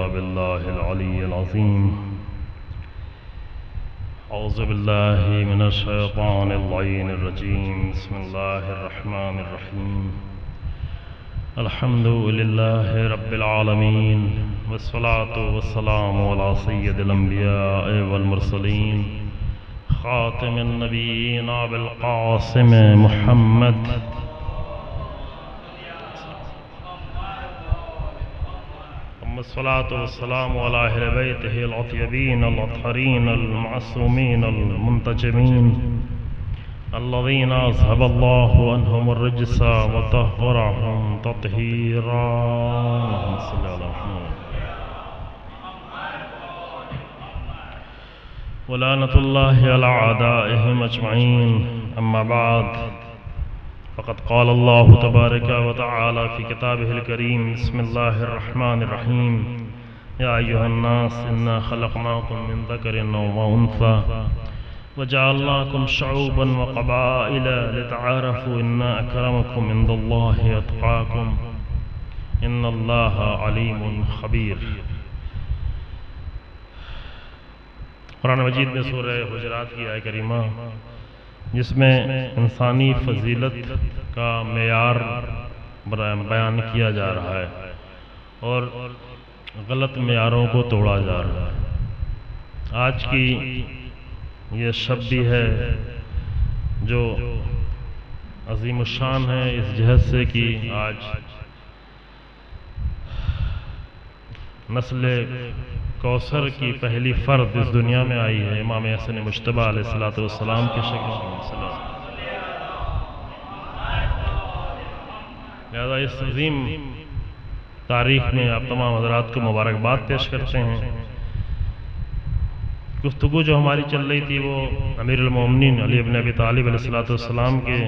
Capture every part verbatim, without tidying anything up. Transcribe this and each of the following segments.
بالله العلي العظيم. أعوذ بالله من الشيطان اللعين الرجيم. بسم الله الرحمن الرحيم. الحمد لله رب العالمين، والصلاة والسلام على سيد الأنبياء والمرسلين، خاتم النبيين أبي القاسم محمد الصلاة والسلام على أهل بيته الأطيبين الأطهرين المعصومين المنتجبين الذين أذهب الله عنهم الرجس وطهرهم تطهيرا. اللهم صل على محمد. ولعنة الله على أعدائهم أجمعين. أما بعد، فقد قال الله تبارك وتعالى في كتابه الكريم: بسم الله الرحمن الرحيم. يا أيها الناس إنا خلقناكم من ذكر وأنثى وجعلناكم شعوبا وقبائل لتعارفوا إن أكرمكم عند الله أتقاكم إن الله عليم خبير. قرآن مجید میں سورہ حجرات کی آیت کریمہ جس میں انسانی فضیلت کا معیار بیان کیا جا رہا ہے اور غلط معیاروں کو توڑا جا رہا ہے. آج کی یہ شب بھی ہے جو عظیم الشان ہے اس جہت سے کہ آج نسل کوثر کی پہلی فرد اس دنیا میں آئی ہے، امام حسن مجتبیٰ علیہ السلام کی شکل میں. لہذا اس عظیم تاریخ میں آپ تمام حضرات کو مبارکباد پیش کرتے ہیں. گفتگو جو ہماری چل رہی تھی وہ امیر المومنین علی بن ابی طالب علیہ السلام کے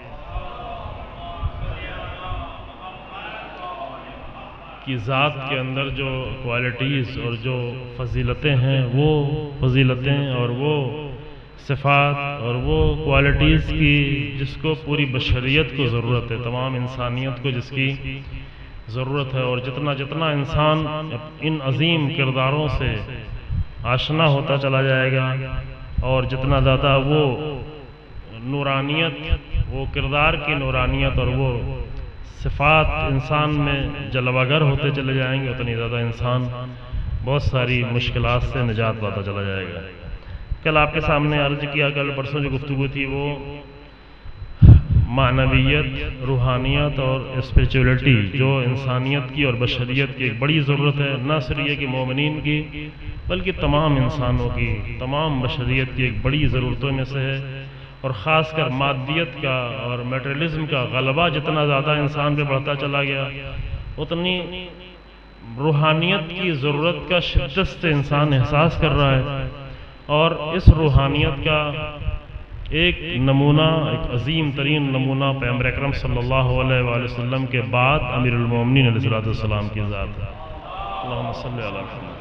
کی ذات کے اندر جو کوالٹیز اور جو فضیلتیں ہیں، وہ فضیلتیں اور وہ صفات اور وہ کوالٹیز کی جس کو پوری بشریت کو ضرورت ہے، تمام انسانیت کو جس کی ضرورت ہے. اور جتنا جتنا انسان ان عظیم کرداروں سے آشنا ہوتا چلا جائے گا اور جتنا زیادہ وہ نورانیت، وہ کردار کی نورانیت اور وہ صفات انسان میں جلوگر ہوتے چلے جائیں گے، اتنی زیادہ انسان بہت ساری مشکلات سے نجات پاتا چلا جائے گا. کل آپ کے سامنے عرض کیا، کل پرسوں جو گفتگو تھی وہ معنویت، روحانیت اور اسپریچولیٹی جو انسانیت کی اور بشریت کی ایک بڑی ضرورت ہے، نہ صرف یہ کہ مومنین کی بلکہ تمام انسانوں کی، تمام بشریت کی ایک بڑی ضرورتوں میں سے ہے. اور خاص کر مادیت کا اور میٹریلزم کا غلبہ جتنا زیادہ انسان پہ بڑھتا چلا گیا، اتنی روحانیت کی ضرورت کا شدت سے انسان احساس کر رہا ہے. اور اس روحانیت کا ایک نمونہ، ایک عظیم ترین نمونہ پیغمبر اکرم صلی اللہ علیہ وآلہ وسلم کے بعد امیر المومنین علیہ السلام کی ذات ہے. اللہم صلی علی محمد.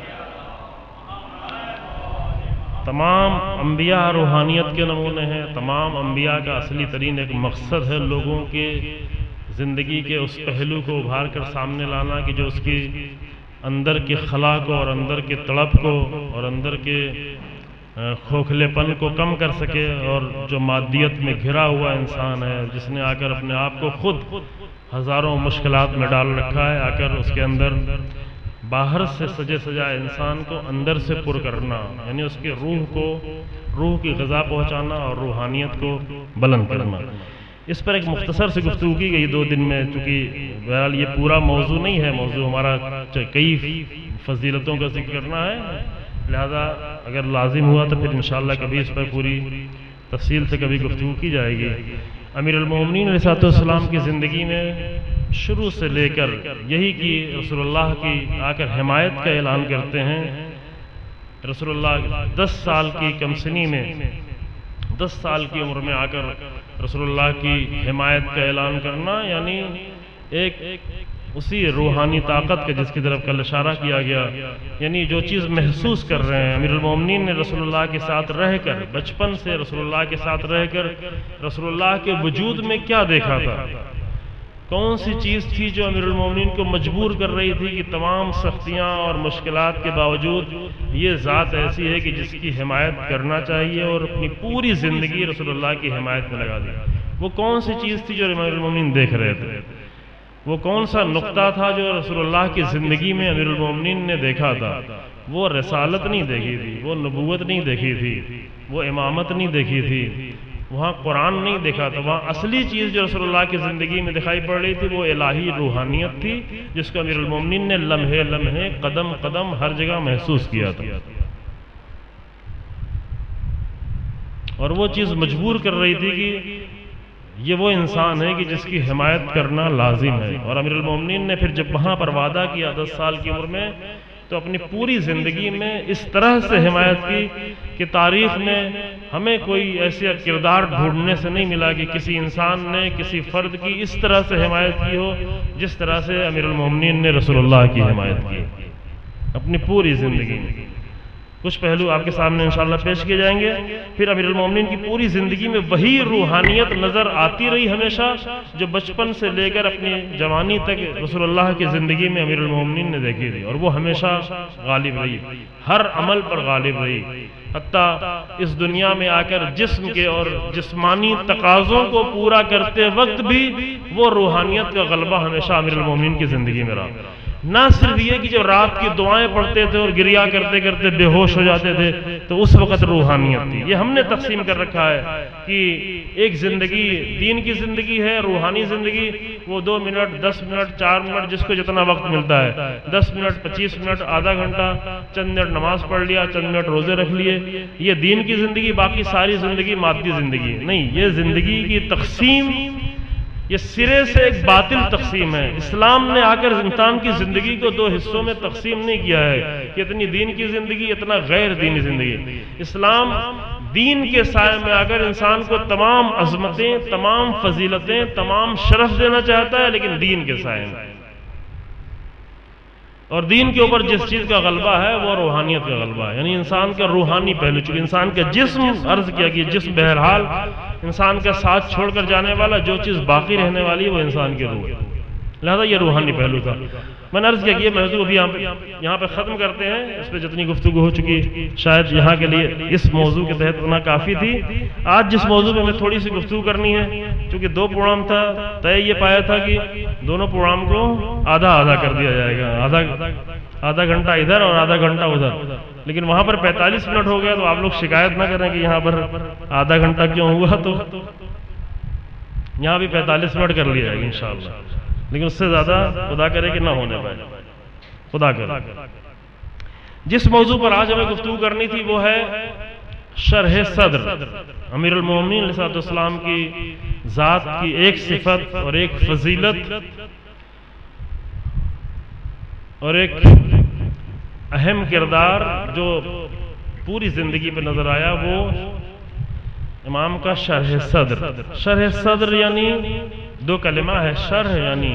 تمام انبیاء روحانیت کے نمونے ہیں. تمام انبیاء کا اصلی ترین ایک مقصد ہے لوگوں کے زندگی کے اس پہلو کو ابھار کر سامنے لانا کہ جو اس کی اندر کی خلا کو اور اندر کی تڑپ کو اور اندر کے کھوکھلے پن کو کم کر سکے. اور جو مادیت میں گھرا ہوا انسان ہے، جس نے آ کر اپنے آپ کو خود ہزاروں مشکلات میں ڈال رکھا ہے، آ کر اس کے اندر باہر سے سجے سجائے انسان کو اندر سے پر کرنا، یعنی اس کے روح کو، روح کی غذا پہنچانا اور روحانیت کو بلند کرنا. اس پر ایک مختصر سے گفتگو کی گئی دو دن میں، چونکہ بہرحال یہ پورا موضوع نہیں ہے، موضوع ہمارا کئی فضیلتوں کا ذکر کرنا ہے، لہذا اگر لازم ہوا تو پھر انشاءاللہ کبھی اس پر پوری تفصیل سے کبھی گفتگو کی جائے گی. امیر المومنین علیہ السلام کی زندگی میں شروع سے لے کر یہی کہ رسول اللہ کی آ کر حمایت کا اعلان کرتے ہیں. رسول اللہ دس سال کی کم سنی میں، دس سال کی عمر میں آ کر رسول اللہ کی حمایت کا اعلان کرنا، یعنی ایک اسی روحانی طاقت کے جس کی طرف کل اشارہ کیا گیا، یعنی جو چیز محسوس کر رہے ہیں. امیر المومنین نے رسول اللہ کے ساتھ رہ کر، بچپن سے رسول اللہ کے ساتھ رہ کر رسول اللہ کے وجود میں کیا دیکھا تھا، کون سی چیز تھی جو امیر المومنین کو مجبور کر رہی تھی کہ تمام سختیاں اور مشکلات کے باوجود یہ ذات ایسی ہے کہ جس کی حمایت کرنا چاہیے، اور اپنی پوری زندگی رسول اللہ کی حمایت میں لگا دی؟ وہ کون سی چیز تھی جو امیر المومنین دیکھ رہے تھے؟ وہ کون سا نقطہ تھا جو رسول اللہ کی زندگی میں امیر المومنین نے دیکھا تھا؟ وہ رسالت نہیں دیکھی تھی، وہ نبوت نہیں دیکھی تھی، وہ امامت نہیں دیکھی تھی، وہاں قرآن نہیں دیکھا تھا۔ وہاں اصلی چیز جو رسول اللہ کی زندگی میں دکھائی پڑ رہی تھی وہ الہی روحانیت تھی، جس کو امیر المومنین نے لمحے لمحے قدم قدم ہر جگہ محسوس کیا تھا، اور وہ چیز مجبور کر رہی تھی کہ یہ وہ انسان ہے کہ جس کی حمایت کرنا لازم ہے۔ اور امیر المومنین نے پھر جب وہاں پر وعدہ کیا دس سال کی عمر میں، تو اپنی پوری زندگی میں اس طرح سے حمایت کی کہ تاریخ میں ہمیں کوئی ایسا کردار ڈھونڈنے سے نہیں ملا کہ کسی انسان نے کسی فرد کی اس طرح سے حمایت کی ہو جس طرح سے امیر المومنین نے رسول اللہ کی حمایت کی اپنی پوری زندگی میں۔ کچھ پہلو آپ کے سامنے انشاءاللہ پیش کیے جائیں گے۔ پھر امیر المومنین کی پوری زندگی میں وہی روحانیت نظر آتی رہی ہمیشہ جو بچپن سے لے کر اپنی جوانی تک رسول اللہ کی زندگی میں امیر المومنین نے دیکھی تھی، اور وہ ہمیشہ غالب رہی، ہر عمل پر غالب رہی، حتیٰ اس دنیا میں آ کر جسم کے اور جسمانی تقاضوں کو پورا کرتے وقت بھی وہ روحانیت کا غلبہ ہمیشہ امیر المومنین کی زندگی میں رہا۔ نہ صرف یہ کہ جب رات کی دعائیں پڑھتے تھے اور گریا کرتے کرتے بے ہوش ہو جاتے تھے تو اس وقت روحانیت تھی۔ یہ ہم نے تقسیم کر رکھا ہے کہ ایک زندگی دین کی زندگی ہے، روحانی زندگی وہ دو منٹ دس منٹ چار منٹ جس کو جتنا وقت ملتا ہے، دس منٹ پچیس منٹ آدھا گھنٹہ، چند منٹ نماز پڑھ لیا، چند منٹ روزے رکھ لیے، یہ دین کی زندگی۔ باقی ساری زندگی مادی زندگی نہیں، یہ زندگی کی تقسیم یہ سرے سے ایک باطل تقسیم ہے۔ اسلام نے آ کر انسان کی زندگی کو دو حصوں میں تقسیم نہیں کیا ہے کہ اتنی دین کی زندگی اتنا غیر دینی زندگی۔ اسلام دین کے سائے میں آ کر انسان کو تمام عظمتیں، تمام فضیلتیں، تمام شرف دینا چاہتا ہے، لیکن دین کے سائے میں، اور دین کے اوپر جس چیز کا غلبہ ہے وہ روحانیت کا غلبہ ہے، یعنی انسان کا روحانی پہلو۔ چونکہ انسان کا جسم، عرض کیا کہ جسم بہرحال انسان کا ساتھ چھوڑ کر جانے والا، جو چیز باقی رہنے والی ہے وہ انسان کی روح ہے، لہذا یہ روحانی پہلو تھا۔ میں نے عرض کیا کہ یہ موضوع ابھی یہاں پہ ختم کرتے ہیں، اس پہ جتنی گفتگو ہو چکی شاید یہاں کے لیے اس موضوع کے تحت اتنا کافی تھی۔ آج جس موضوع پہ ہمیں تھوڑی سی گفتگو کرنی ہے، چونکہ دو پروگرام تھا، طے یہ پایا تھا کہ دونوں پروگرام کو آدھا آدھا کر دیا جائے گا، آدھا آدھا گھنٹہ ادھر اور آدھا گھنٹہ ادھر، لیکن وہاں پر پینتالیس منٹ ہو گیا، تو آپ لوگ شکایت نہ کریں کہ یہاں پر آدھا گھنٹہ کیوں ہوا، تو یہاں بھی پینتالیس منٹ کر لیا جائے گا انشاءاللہ، لیکن اس سے زیادہ خدا کرے کہ نہ ہونے پائے، خدا کرے۔ جس موضوع پر آج ہمیں گفتگو کرنی تھی وہ ہے شرح صدر، امیر المومنین علیہ السلام کی ذات کی ایک صفت اور ایک فضیلت اور ایک اہم کردار جو پوری زندگی پہ نظر آیا، وہ امام کا شرح صدر۔ شرح صدر یعنی دو کلمہ ہے، شرح یعنی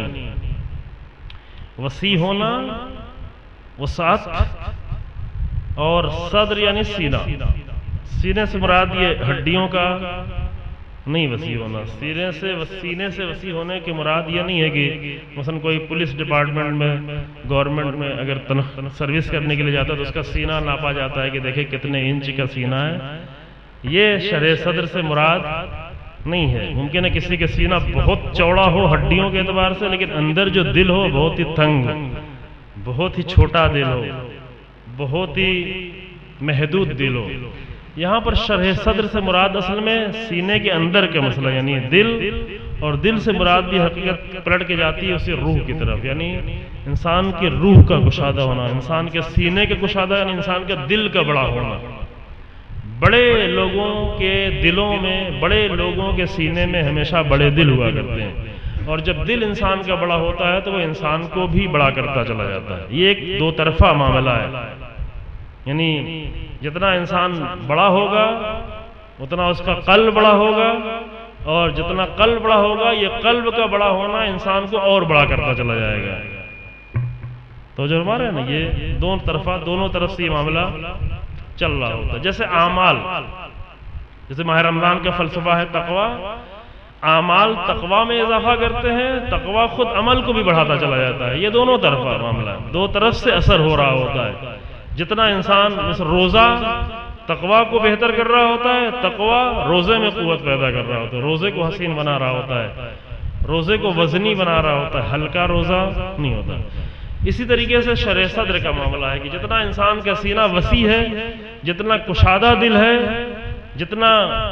وسیع ہونا، وسعت، اور صدر یعنی سینہ۔ سینے سے مراد یہ ہڈیوں کا نہیں وسیع ہونا، سینے سے سینے سے وسیع ہونے کی مراد یہ نہیں ہے کہ مثلا کوئی پولیس ڈپارٹمنٹ میں، گورنمنٹ میں اگر سروس کرنے کے لیے جاتا ہے تو اس کا سینہ ناپا جاتا ہے کہ دیکھیں کتنے انچ کا سینہ ہے۔ یہ شرح صدر سے مراد نہیں ہے۔ ممکن ہے کسی کے سینہ بہت چوڑا ہو ہڈیوں کے اعتبار سے، لیکن اندر جو دل ہو بہت ہی تنگ، بہت ہی چھوٹا دل ہو، بہت ہی محدود دل ہو۔ یہاں پر شرح صدر سے مراد اصل میں سینے کے اندر کا مسئلہ، یعنی دل، اور دل سے مراد بھی حقیقت پلٹ کے جاتی ہے اسی روح کی طرف، یعنی انسان کی روح کا گشادہ ہونا، انسان کے سینے کے گشادہ یعنی انسان کا دل کا بڑا ہونا۔ بڑے لوگوں کے دلوں میں، بڑے لوگوں کے سینے میں ہمیشہ بڑے دل ہوا کرتے ہیں، اور جب دل انسان کا بڑا ہوتا ہے تو وہ انسان کو بھی بڑا کرتا چلا جاتا ہے۔ یہ ایک دو طرفہ معاملہ ہے، یعنی جتنا انسان بڑا ہوگا اتنا اس کا قلب بڑا ہوگا، اور جتنا قلب بڑا ہوگا یہ قلب کا بڑا ہونا انسان کو اور بڑا کرتا چلا جائے گا۔ تو جو ہمارے نا یہ دونوں طرفہ دونوں طرف سے یہ معاملہ چل رہا ہوتا ہے۔ جیسے اعمال، جیسے ماہ رمضان کا فلسفہ ہے تقویٰ، اعمال تقوی میں اضافہ کرتے ہیں، تقوی خود عمل کو بھی بڑھاتا چلا جاتا ہے. یہ دونوں طرفہ معاملہ ہے، دو طرف سے اثر ہو رہا ہوتا ہے. جتنا انسان مثل روزہ تقوی کو بہتر کر رہا ہوتا ہے، تقوی روزے میں قوت پیدا کر رہا ہوتا ہے، روزے کو حسین بنا رہا ہوتا ہے، روزے کو وزنی بنا رہا ہوتا ہے، ہلکا روزہ نہیں ہوتا. اسی طریقے سے شرح صدر کا معاملہ ہے کہ جتنا انسان کا سینہ وسیع ہے، جتنا کشادہ دل ہے، جتنا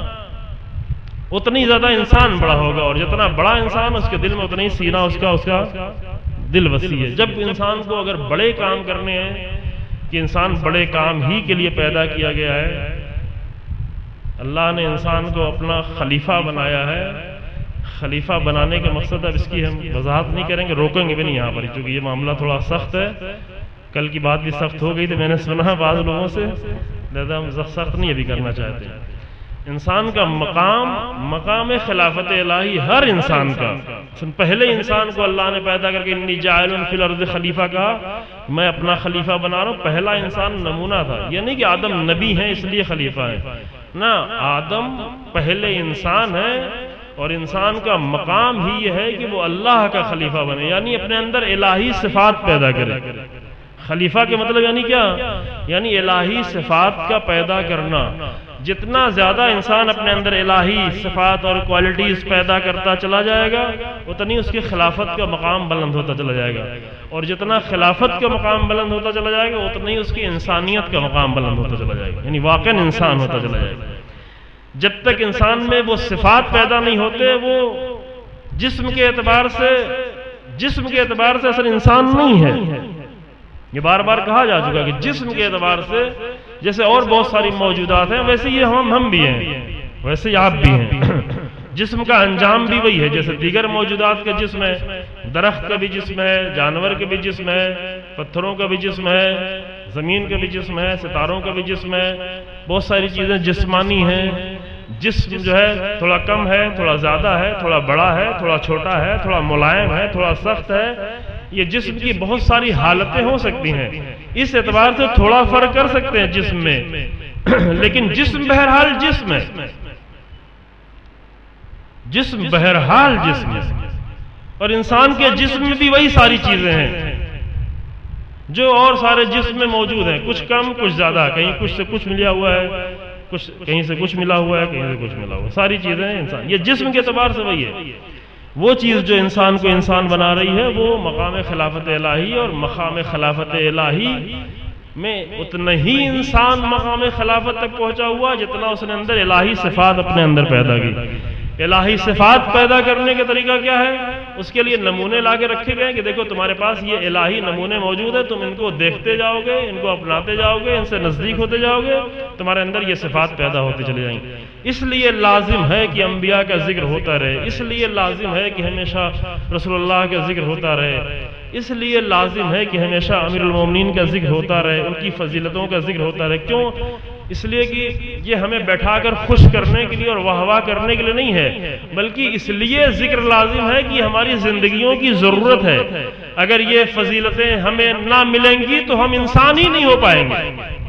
اتنی زیادہ انسان بڑا ہوگا، اور جتنا بڑا انسان اس کے دل میں اتنا ہی سینہ اس کا اس کا دل وسیع ہے. جب انسان کو اگر بڑے کام کرنے ہیں کہ انسان بڑے کام ہی کے لیے پیدا کیا گیا ہے، اللہ نے انسان کو اپنا خلیفہ بنایا ہے. خلیفہ بنانے کا مقصد، اب اس کی ہم وضاحت نہیں کریں گے، روکیں گے بھی نہیں یہاں پر، چونکہ یہ معاملہ تھوڑا سخت ہے. کل کی بات بھی سخت ہو گئی تھی، میں نے سنا بعض لوگوں سے، لہذا ہم سخت نہیں ابھی کرنا چاہتے ہیں. انسان کا مقام مقام خلافت الہی ہر انسان کا، پہلے انسان کو اللہ نے پیدا کر کے انی جاعل فی الارض خلیفہ کہا، میں اپنا خلیفہ بنا رہا ہوں. پہلا انسان نمونہ تھا، یہ نہیں کہ آدم نبی ہیں اس لیے خلیفہ ہیں، نہ، آدم پہلے انسان ہے، اور انسان کا مقام ہی یہ ہے کہ وہ اللہ کا خلیفہ بنے، یعنی اپنے اندر الہی صفات پیدا کرے. خلیفہ کے مطلب یعنی کیا؟ یعنی الہی صفات کا پیدا کرنا. جتنا زیادہ انسان اپنے اندر الہی صفات اور کوالٹیز پیدا کرتا چلا جائے گا، اتنی اس کی خلافت کا مقام بلند ہوتا چلا جائے گا، اور جتنا خلافت کا مقام بلند ہوتا چلا جائے گا اتنی اس کی انسانیت کا مقام بلند ہوتا چلا جائے گا، یعنی واقعی انسان ہوتا چلا جائے گا. جب تک انسان میں وہ صفات پیدا نہیں ہوتے، وہ جسم کے اعتبار سے جسم کے اعتبار سے اصل انسان نہیں ہے. یہ بار بار کہا جا چکا کہ جسم کے اعتبار سے جیسے اور بہت ساری موجودات ہیں، ویسے یہ ہم ہم بھی ہیں، ویسے آپ بھی ہیں. جسم کا انجام بھی وہی ہے جیسے دیگر موجودات کا جسم ہے. درخت کا بھی جسم ہے، جانور کا بھی جسم ہے، پتھروں کا بھی جسم ہے، زمین کا بھی جسم ہے، ستاروں کا بھی جسم ہے. بہت ساری چیزیں جسمانی ہیں. جسم جو ہے تھوڑا کم ہے، تھوڑا زیادہ ہے، تھوڑا بڑا ہے، تھوڑا چھوٹا ہے، تھوڑا ملائم ہے، تھوڑا سخت ہے. یہ جسم کی بہت ساری حالتیں ہو سکتی ہیں، اس اعتبار سے تھوڑا فرق کر سکتے ہیں جسم میں، لیکن جسم بہرحال جسم ہے. جسم بہرحال جسم ہے، اور انسان کے جسم میں بھی وہی ساری چیزیں ہیں جو اور سارے جسم میں موجود ہیں، کچھ کم کچھ زیادہ، کہیں کچھ سے کچھ ملا ہوا ہے، کچھ کہیں سے کچھ ملا ہوا ہے، کہیں سے کچھ ملا ہوا ہے. ساری چیزیں ہیں انسان. یہ جسم کے اعتبار سے وہی ہے. وہ چیز جو انسان کو انسان بنا رہی ہے وہ مقام خلافت الہی، اور مقام خلافت الہی میں اتنا ہی انسان مقام خلافت تک پہنچا ہوا جتنا اس نے اندر الہی صفات اپنے اندر پیدا کی. الہی صفات پیدا کرنے کا طریقہ کیا ہے؟ اس کے لیے نمونے لا کے رکھے گئے کہ دیکھو تمہارے پاس یہ الہی نمونے موجود ہیں، تم ان کو دیکھتے جاؤ گے، ان کو اپناتے جاؤ گے، ان سے نزدیک ہوتے جاؤ گے، تمہارے اندر یہ صفات پیدا ہوتی چلی جائیں گی. اس لیے لازم ہے کہ انبیاء کا ذکر ہوتا رہے، اس لیے لازم ہے کہ ہمیشہ رسول اللہ کا ذکر ہوتا رہے، اس لیے لازم ہے کہ ہمیشہ امیر المومنین کا ذکر ہوتا رہے، ان کی فضیلتوں کا ذکر ہوتا رہے. کیوں؟ اس لیے کہ یہ ہمیں بیٹھا کر خوش کرنے کے لیے اور واہ واہ کرنے کے لیے نہیں ہے، بلکہ اس لیے ذکر لازم ہے کہ ہماری زندگیوں کی ضرورت ہے. اگر یہ فضیلتیں ہمیں نہ ملیں گی تو ہم انسان ہی نہیں ہو پائیں گے.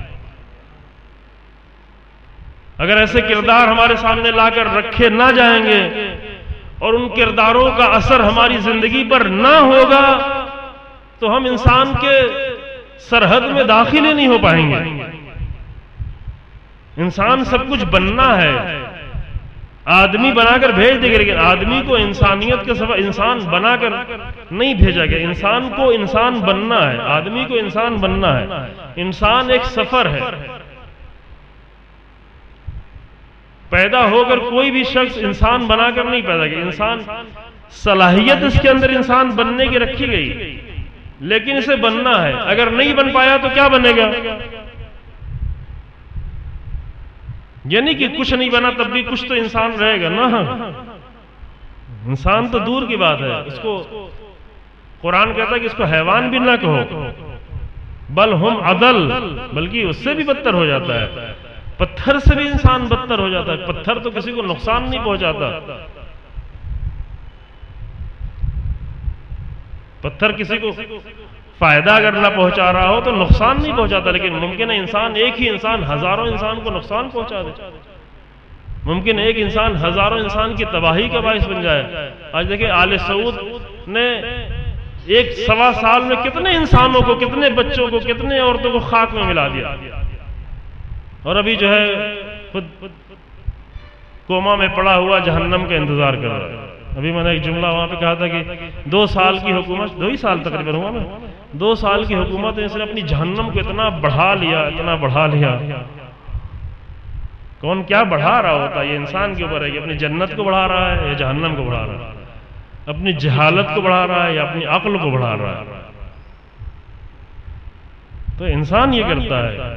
اگر ایسے کردار ہمارے سامنے لا کر رکھے نہ جائیں گے اور ان کرداروں کا اثر ہماری زندگی پر نہ ہوگا تو ہم انسان کے سرحد میں داخل ہی نہیں ہو پائیں گے. انسان سب کچھ بننا ہے، آدمی بنا کر بھیج دے گا، لیکن آدمی کو انسانیت کے سوا انسان بنا کر نہیں بھیجا گیا. انسان کو انسان بننا ہے، آدمی کو انسان بننا ہے. انسان ایک سفر ہے. پیدا ہو کر کوئی بھی شخص انسان بنا کر نہیں پیدا کیا. انسان صلاحیت اس کے اندر انسان بننے کی رکھی گئی، لیکن اسے بننا ہے. اگر نہیں بن پایا تو کیا بنے گا؟ یعنی کہ کچھ نہیں بنا تب بھی کچھ تو انسان رہے گا نا. انسان تو دور کی بات ہے، اس کو قرآن کہتا ہے کہ اس کو حیوان بھی نہ کہو، بل ہم عدل، بلکہ اس سے بھی بدتر ہو جاتا ہے. پتھر سے بھی انسان بدتر ہو جاتا ہے. پتھر تو کسی کو نقصان نہیں پہنچاتا. پتھر کسی کو فائدہ اگر نہ پہنچا رہا ہو تو نقصان نہیں پہنچاتا، لیکن ممکن ہے انسان ایک ہی انسان ہزاروں انسان کو نقصان پہنچا دے. ممکن ایک انسان ہزاروں انسان کی تباہی کا باعث بن جائے۔ آج دیکھیں آل سعود نے ایک سوا سال میں کتنے انسانوں کو، کتنے بچوں کو، کتنے عورتوں کو خاک میں ملا دیا، اور ابھی جو ہے خود کوما میں پڑا ہوا جہنم کا انتظار کر رہا ہے۔ ابھی میں نے ایک جملہ وہاں پہ کہا تھا کہ دو سال کی حکومت، دو ہی سال تقریباً ہوا نا، دو سال کی حکومت نے اس نے اپنی جہنم کو اتنا بڑھا لیا، اتنا بڑھا لیا۔ کون کیا بڑھا رہا ہوتا ہے؟ یہ انسان کے اوپر ہے کہ اپنی جنت کو بڑھا رہا ہے یا جہنم کو بڑھا رہا ہے، اپنی جہالت کو بڑھا رہا ہے یا اپنی عقل کو بڑھا رہا ہے۔ تو انسان یہ کرتا ہے،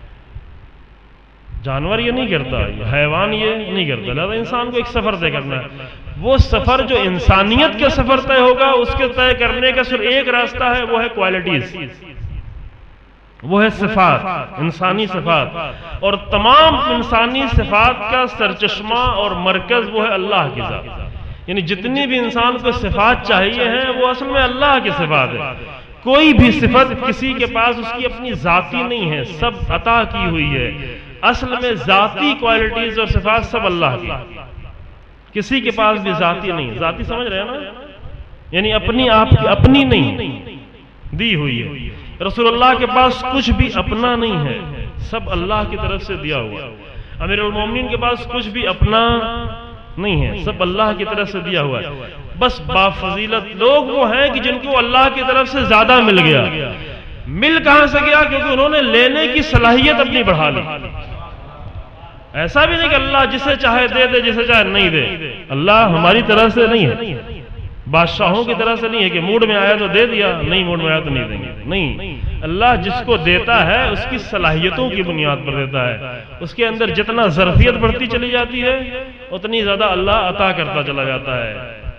جانور یہ نہیں کرتا، حیوان یہ نہیں کرتا۔ لہذا انسان کو ایک سفر طے کرنا ہے، وہ سفر جو انسانیت کا سفر طے ہوگا، اس کے طے کرنے کا صرف ایک راستہ ہے، وہ ہے کوالٹیز، وہ ہے صفات، انسانی صفات، اور تمام انسانی صفات کا سرچشمہ اور مرکز وہ ہے اللہ کی ذات۔ یعنی جتنی بھی انسان کو صفات چاہیے ہیں وہ اصل میں اللہ کی صفات ہے۔ کوئی بھی صفت کسی کے پاس اس کی اپنی ذاتی نہیں ہے، سب عطا کی ہوئی ہے۔ اصل میں ذاتی کوالٹیز اور صفات سب اللہ کی، کسی کے پاس بھی ذاتی نہیں، ذاتی سمجھ رہے ہیں نا، یعنی اپنی آپ کی اپنی نہیں دی ہوئی ہے۔ رسول اللہ کے پاس کچھ بھی اپنا نہیں ہے، سب اللہ کی طرف سے دیا ہوا۔ امیر المومنین کے پاس کچھ بھی اپنا نہیں ہے، سب اللہ کی طرف سے دیا ہوا ہے۔ بس بافضیلت لوگ وہ ہیں کہ جن کو اللہ کی طرف سے زیادہ مل گیا۔ مل کہاں سے گیا؟ کیونکہ انہوں نے لینے کی صلاحیت اپنی بڑھا لی۔ ایسا بھی نہیں کہ اللہ جسے چاہے دے دے، جسے چاہے نہیں دے۔ اللہ ہماری طرح سے نہیں ہے، بادشاہوں کی طرح سے نہیں ہے کہ موڈ میں آیا تو دے دیا، نہیں موڈ میں آیا تو نہیں دیں گے۔ نہیں، اللہ جس کو دیتا ہے اس کی صلاحیتوں کی بنیاد پر دیتا ہے۔ اس کے اندر جتنا ظرفیت بڑھتی چلی جاتی ہے اتنی زیادہ اللہ عطا کرتا چلا جاتا ہے،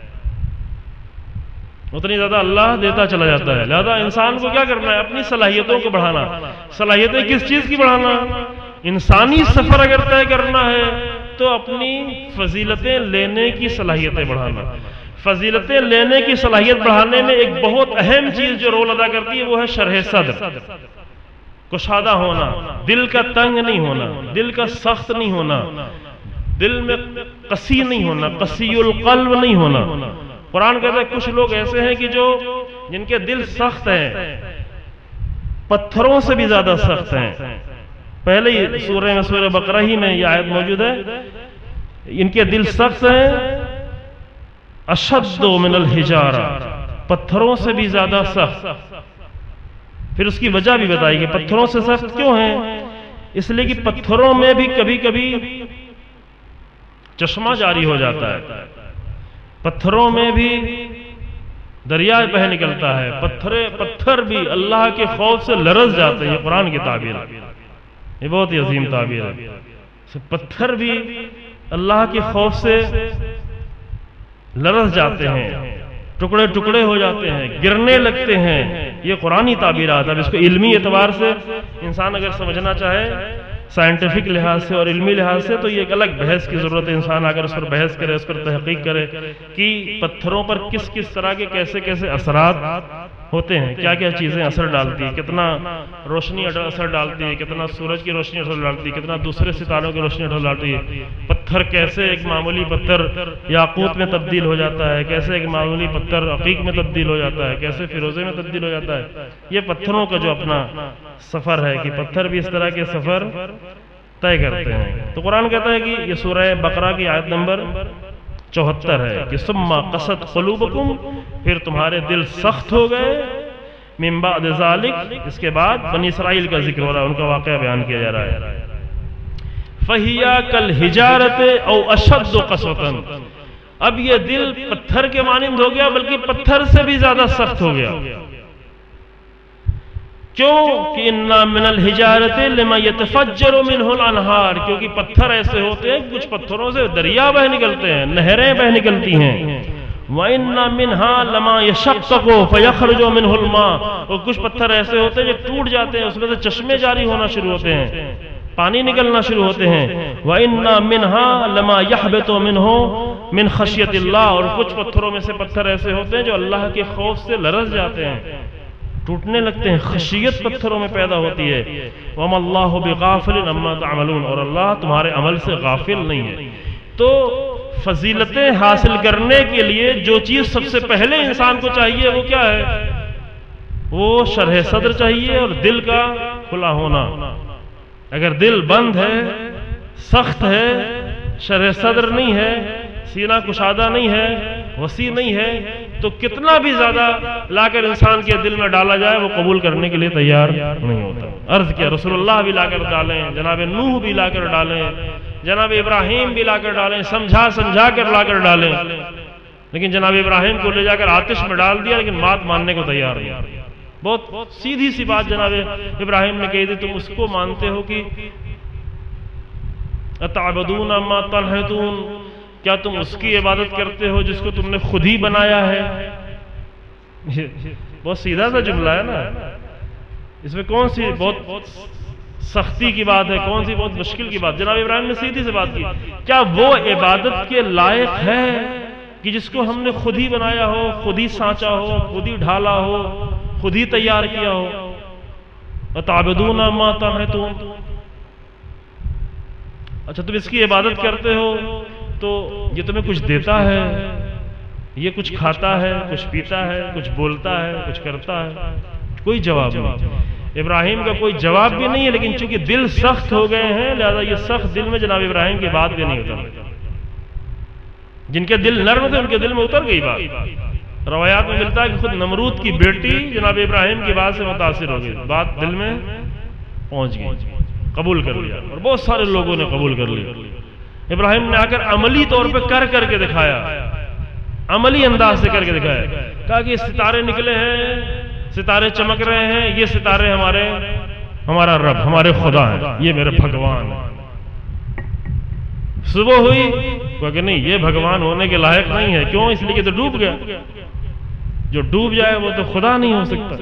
اتنی زیادہ اللہ دیتا چلا جاتا ہے۔ لہذا انسان کو کیا کرنا ہے؟ اپنی صلاحیتوں کو بڑھانا۔ صلاحیتیں کس چیز کی بڑھانا؟ انسانی سفر اگر طے کرنا ہے تو اپنی فضیلتیں لینے کی صلاحیتیں بڑھانا۔ فضیلتیں لینے کی صلاحیت بڑھانے میں ایک بہت اہم چیز جو رول ادا کرتی ہے وہ ہے شرح صدر، کشادہ ہونا، دل کا تنگ نہیں ہونا، دل کا سخت نہیں ہونا، دل میں قسی نہیں ہونا، قسی القلب نہیں ہونا۔ قرآن کہتا ہے کچھ لوگ ایسے ہیں کہ جو جن کے دل سخت ہیں، پتھروں سے بھی زیادہ سخت ہیں۔ پہلے ہی سورہ میں سورہ بقرہ ہی میں یہ آیت موجود ہے، ان کے دل سخت ہیں، اشد من الحجارہ، پتھروں سے بھی زیادہ سخت۔ پھر اس کی وجہ بھی بتائی کہ پتھروں سے سخت کیوں ہیں؟ اس لیے کہ پتھروں میں بھی کبھی کبھی چشمہ جاری ہو جاتا ہے، پتھروں میں بھی دریا بہہ نکلتا ہے، پتھر پتھر بھی اللہ کے خوف سے لرز جاتے ہیں۔ یہ قرآن کی تعبیر ہے، یہ بہت ہی عظیم تعبیر ہے۔ پتھر بھی اللہ کے خوف سے لرز جاتے ہیں، ٹکڑے ٹکڑے ہو جاتے ہیں، گرنے لگتے ہیں۔ یہ قرآنی تعبیرات ہے۔ اب اس کو علمی اعتبار سے انسان اگر سمجھنا چاہے، سائنٹیفک لحاظ سے اور علمی لحاظ سے، تو یہ ایک الگ بحث کی ضرورت ہے۔ انسان اگر اس پر بحث کرے، اس پر تحقیق کرے کہ پتھروں پر کس کس طرح کے کیسے کیسے اثرات ہوتے ہیں، کیا کیا چیزیں اثر ڈالتی ہیں، کتنا روشنی اثر ڈالتی ہے، کتنا سورج کی روشنی اثر ڈالتی ہے، کتنا دوسرے ستاروں کی روشنی اثر ڈالتی ہے، پتھر کیسے ایک معمولی پتھر یاقوت میں تبدیل ہو جاتا ہے، کیسے ایک معمولی پتھر عقیق میں تبدیل ہو جاتا ہے، کیسے فیروزے میں تبدیل ہو جاتا ہے۔ یہ پتھروں کا جو اپنا سفر ہے کہ پتھر بھی اس طرح کے سفر طے کرتے ہیں۔ تو قرآن کہتا ہے کہ یہ سورہ بقرہ کی آیت نمبر چوہتر ہے کہ ثم قست قلوبکم، پھر تمہارے دل سخت ہو گئے، من بعد ذالک، اس کے بعد بنی اسرائیل کا ذکر ہو رہا ہے، ان کا واقعہ بیان کیا جا رہا ہے۔ فہیا کالحجارۃ او اشد قسوۃ، اب یہ دل پتھر کے مانند ہو گیا، بلکہ پتھر سے بھی زیادہ سخت ہو گیا۔ کیوں کہ انا من الحجارۃ لما یتفجر منہ الانہار، کیونکہ پتھر ایسے ہوتے ہیں، کچھ پتھروں سے دریا بہ نکلتے ہیں، نہریں بہ نکلتی ہیں۔ وَإِنَّ مِنْهَا لَمَا يَشَقَّقُ فَيَخْرُجُ مِنْهُ الْمَاءُ، اور کچھ پتھر ایسے ہوتے ہیں جو ٹوٹ جاتے ہیں، اس میں سے چشمے جاری ہونا شروع ہوتے ہیں، پانی نکلنا شروع ہوتے ہیں۔ وَإِنَّ مِنْهَا لَمَا يَحْبِطُ مِنْهُ مِنْ خَشْيَةِ اللَّهِ، اور کچھ پتھروں میں سے پتھر ایسے ہوتے ہیں جو اللہ کے خوف سے لرز جاتے ہیں، ٹوٹنے لگتے ہیں، خشیت پتھروں میں پیدا ہوتی ہے۔ وَمَا اللَّهُ بِغَافِلٍ عَمَّا تَعْمَلُونَ، اور اللہ تمہارے عمل سے غافل نہیں ہے۔ تو فضیلتیں حاصل کرنے کے لیے جو چیز سب سے پہلے انسان کو چاہیے وہ کیا ہے؟ وہ شرح صدر چاہیے اور دل کا کھلا ہونا۔ اگر دل بند ہے، سخت ہے، شرح صدر نہیں ہے، سینہ کشادہ نہیں ہے، وسیع نہیں ہے، تو کتنا بھی زیادہ لا کر انسان کے دل میں ڈالا جائے وہ قبول کرنے کے لیے تیار نہیں ہوتا۔ عرض کیا رسول اللہ بھی لا کر ڈالیں، جناب نوح بھی لا کر ڈالیں، جناب ابراہیم بھی لا کر ڈالیں، سمجھا سمجھا کر لا کر ڈالیں، لیکن جناب ابراہیم کو لے جا کر آتش میں ڈال دیا لیکن بات ماننے کو تیار نہیں۔ بہت سیدھی سی بات جناب ابراہیم نے کہی تھی، تم اس کو مانتے ہو کہ اتعبدون ما تنحتون، کیا تم اس کی عبادت کرتے ہو جس کو تم نے خود ہی بنایا ہے؟ بہت سیدھا سا جملہ ہے نا، اس میں کون سی بہت سختی کی بات ہے، کون سی بہت مشکل کی بات؟ جناب ابراہیم نے سیدھی سے بات کی، کیا وہ عبادت کے لائق ہے کہ جس کو ہم نے خود ہی بنایا ہو، خود ہی سانچا ہو، خود ہی ڈھالا ہو، خود ہی تیار کیا ہو؟ اتعبدون ما تنحتون، اچھا تم اس کی عبادت کرتے ہو تو یہ تمہیں کچھ دیتا ہے، یہ کچھ کھاتا ہے، کچھ پیتا ہے، کچھ بولتا ہے، کچھ کرتا ہے؟ کوئی جواب نہیں۔ ابراہیم کا کوئی جواب بھی نہیں ہے، لیکن چونکہ دل سخت ہو گئے ہیں لہذا یہ سخت دل میں جناب ابراہیم کی بات بھی نہیں اتر۔ جن کے دل نرم تھے ان کے دل میں اتر گئی بات۔ روایات میں ملتا ہے کہ خود نمرود کی بیٹی جناب ابراہیم کی بات سے متاثر ہو گئی، بات دل میں پہنچ گئی، قبول کر لیا، اور بہت سارے لوگوں نے قبول کر لیا۔ ابراہیم نے آ کر عملی طور پہ کر کر کے دکھایا، عملی انداز سے کر کے دکھایا، کہا کہ ستارے نکلے ہیں، ستارے چمک رہے ہیں، یہ ستارے ہمارے ہمارا رب، ہمارے خدا ہیں، یہ میرے بھگوان ہیں۔ صبح ہوئی کہ نہیں یہ بھگوان ہونے کے لائق نہیں ہے، کیوں؟ اس لیے کہ تو ڈوب گیا، جو ڈوب جائے وہ تو خدا نہیں ہو سکتا۔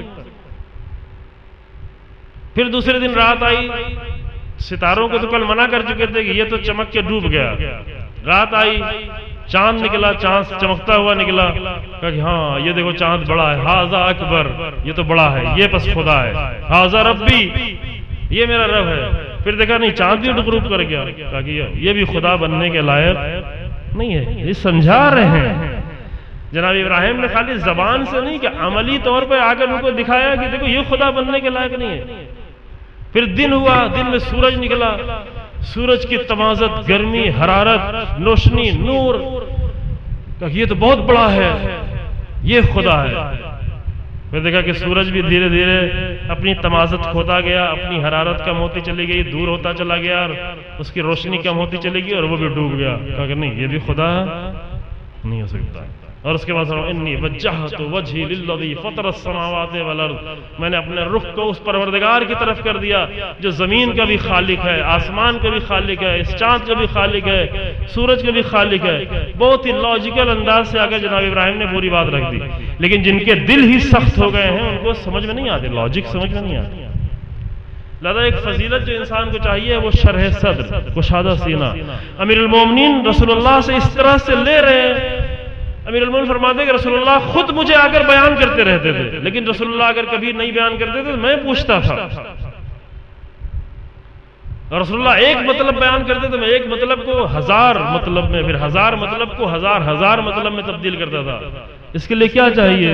پھر دوسرے دن رات آئی، ستاروں کو تو کل منع کر چکے تھے کہ یہ تو چمک کے ڈوب گیا، رات آئی، چاند نکلا، چاند چمکتا ہوا نکلا، کہا کہ ہاں یہ دیکھو چاند بڑا ہے، ھذا اکبر، یہ تو بڑا ہے، یہ پس خدا ہے، ھذا ربی، یہ میرا رب ہے۔ پھر دیکھا نہیں چاند بھی ڈوب کر گیا، کہا کہ یہ بھی خدا بننے کے لائق نہیں ہے۔ یہ سمجھا رہے ہیں جناب ابراہیم نے، خالی زبان سے نہیں کہ عملی طور پر آ کر ان کو دکھایا کہ دیکھو یہ خدا بننے کے لائق نہیں ہے۔ پھر دن ہوا، دن میں سورج نکلا، سورج کی تمازت، گرمی، حرارت، روشنی، نور، کہا یہ تو بہت بڑا ہے، یہ خدا ہے۔ پھر دیکھا کہ سورج بھی دھیرے دھیرے اپنی تمازت کھوتا گیا، اپنی حرارت کم ہوتی چلی گئی، دور ہوتا چلا گیا، اور اس کی روشنی کم ہوتی چلی گئی اور وہ بھی ڈوب گیا۔ کہا کہ نہیں یہ بھی خدا نہیں ہو سکتا۔ اور اس کے بعد انی وجہت وجہی للذی فطر السماوات والارض، میں نے اپنے رخ کو اس پروردگار کی طرف کر دیا جو زمین کا بھی خالق ہے، آسمان کا بھی خالق ہے، اس چاند کا بھی خالق ہے، سورج کا بھی خالق ہے۔ بہت ہی لاجیکل انداز سے آگے جناب ابراہیم نے پوری بات رکھ دی، لیکن جن کے دل ہی سخت ہو گئے ہیں ان کو سمجھ میں نہیں آتی، لاجک سمجھ میں نہیں آتی۔ لہذا ایک فضیلت جو انسان کو چاہیے وہ شرح صدر، کشادہ سینہ۔ امیر المومنین رسول اللہ سے اس طرح سے لے رہے ہیں، امیر المومنین فرماتے ہیں کہ رسول اللہ خود مجھے آ کر بیان کرتے رہتے تھے، لیکن رسول اللہ اگر کبھی نہیں بیان کرتے تھے میں پوچھتا تھا، اور رسول اللہ ایک مطلب بیان کرتے تھے میں ایک مطلب کو ہزار مطلب میں، پھر ہزار مطلب کو ہزار ہزار مطلب میں تبدیل کرتا تھا۔ اس کے لیے کیا چاہیے؟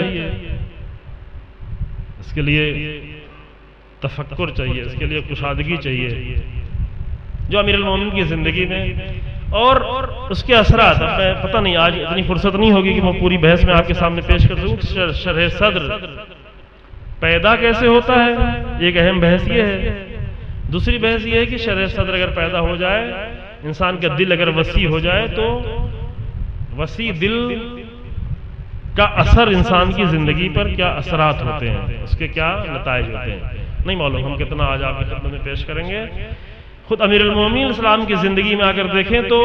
اس کے لیے تفکر چاہیے، اس کے لیے کشادگی چاہیے جو امیر المومنین کی زندگی میں، اور اس کے اثرات اب میں پتہ نہیں آج اتنی فرصت نہیں ہوگی کہ میں پوری بحث میں آپ کے سامنے پیش کر دوں۔ شرح صدر پیدا کیسے ہوتا ہے ایک اہم بحث یہ ہے، دوسری بحث یہ ہے کہ شرح صدر اگر پیدا ہو جائے، انسان کا دل اگر وسیع ہو جائے تو وسیع دل کا اثر انسان کی زندگی پر کیا اثرات ہوتے ہیں، اس کے کیا نتائج ہوتے ہیں نہیں معلوم، ہم کتنا آج آپ کی خدمت میں پیش کریں گے۔ خود امیر المومنین اسلام کی زندگی میں آ کر دیکھیں تو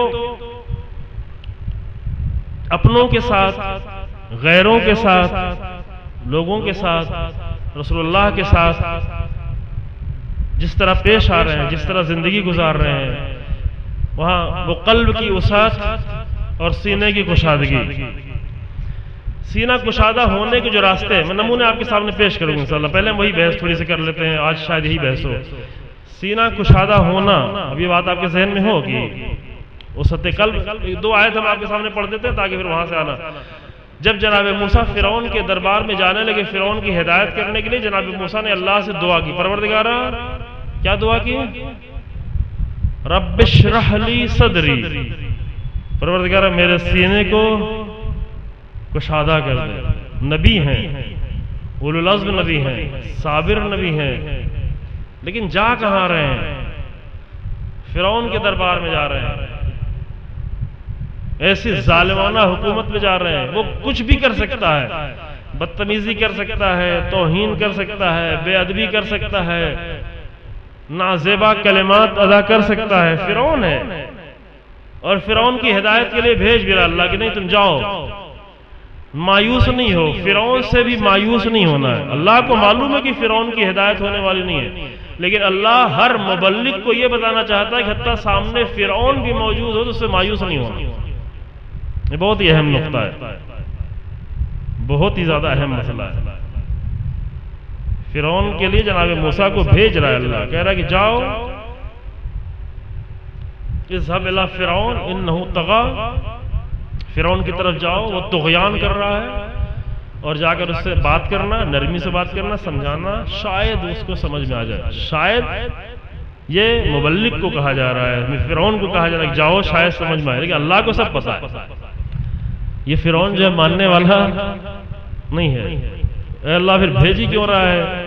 اپنوں کے ساتھ، غیروں کے ساتھ، لوگوں کے ساتھ، رسول اللہ کے ساتھ جس طرح پیش آ رہے ہیں، جس طرح زندگی گزار رہے ہیں، وہاں وہ قلب کی وسعت اور سینے کی کشادگی، سینہ کشادہ ہونے کے جو راستے ہیں میں نمونے آپ کے سامنے پیش کروں گا انشاءاللہ. پہلے ہم وہی بحث تھوڑی سی کر لیتے ہیں, آج شاید یہی بحث ہو. سینہ کشادہ ہونا, اب یہ بات آپ کے ذہن میں ہو کہ وسط قلب, دو آیت ہم آپ کے سامنے پڑھ دیتے ہیں تاکہ پھر وہاں سے آنا. جب جناب موسیٰ فرعون کے دربار میں جانے لگے فرعون کی ہدایت کرنے کے لیے, جناب موسیٰ نے اللہ سے دعا کی, پروردگارا کیا دعا کی؟ رب اشرح لی صدری, پروردگارا میرے سینے کو کشادہ کر دے. نبی ہیں, اولو العزم نبی ہیں, صابر نبی ہیں, لیکن جا کہاں رہے ہیں؟ فرعون کے دربار میں جا رہے ہیں, ایسی ظالمانہ حکومت میں جا رہے ہیں. وہ کچھ بھی کر سکتا ہے, بدتمیزی کر سکتا ہے, توہین کر سکتا ہے, بے ادبی کر سکتا ہے, نازیبا کلمات ادا کر سکتا ہے. فرعون ہے, اور فرعون کی ہدایت کے لیے بھیج بھی رہا اللہ کہ نہیں تم جاؤ, مایوس نہیں ہو. فرعون سے بھی مایوس نہیں ہونا ہے. اللہ کو معلوم ہے کہ فرعون کی ہدایت ہونے والی نہیں ہے, لیکن اللہ ہر مبلغ کو یہ بتانا چاہتا ہے کہ حتیٰ سامنے فرعون بھی موجود ہو تو اس سے مایوس نہیں ہونا. یہ بہت ہی اہم نقطہ ہے, بہت ہی زیادہ اہم مسئلہ ہے. فرعون کے لیے جناب موسیٰ کو بھیج رہا ہے اللہ, کہہ رہا ہے کہ جاؤ اذهب الى فرعون انه طغى, فرعون کی طرف جاؤ, وہ طغیان کر رہا ہے, اور جا کر اس سے بات کرنا, نرمی سے بات کرنا, سمجھانا, شاید اس کو سمجھ میں آ جائے. شاید یہ مبلغ کو کہا جا رہا ہے, فرعون کو کہا جا رہا ہے کہ جاؤ شاید سمجھ میں آئے, لیکن اللہ کو سب پتہ ہے. یہ فرعون جو ہے ماننے والا نہیں ہے. اے اللہ پھر بھیجی کیوں رہا ہے؟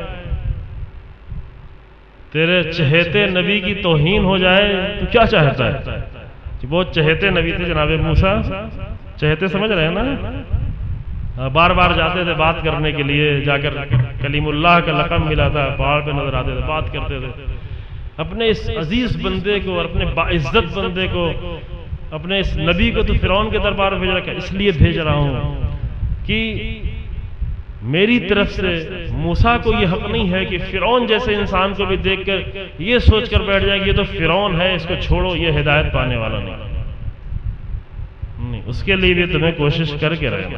تیرے چہیتے نبی کی توہین ہو جائے تو کیا چاہتا ہے؟ بہت چہیتے نبی تھے جناب موسیٰ, چہیتے سمجھ رہے ہیں نا, بار بار جاتے تھے بات کرنے کے لیے, جا کر کلیم اللہ کا لقب ملا تھا, پہاڑ پہ نظر آتے تھے, بات کرتے تھے. اپنے اس عزیز بندے کو اور اپنے باعزت بندے کو, اپنے اس نبی کو تو فرعون کے دربار میں بھیج رہا ہے, اس لیے بھیج رہا ہوں کہ میری طرف سے موسیٰ کو یہ حق نہیں ہے کہ فرعون جیسے انسان کو بھی دیکھ کر یہ سوچ کر بیٹھ جائے کہ یہ تو فرعون ہے, اس کو چھوڑو, یہ ہدایت پانے والا نہیں. اس کے لیے بھی تمہیں کوشش کر کے رہنا.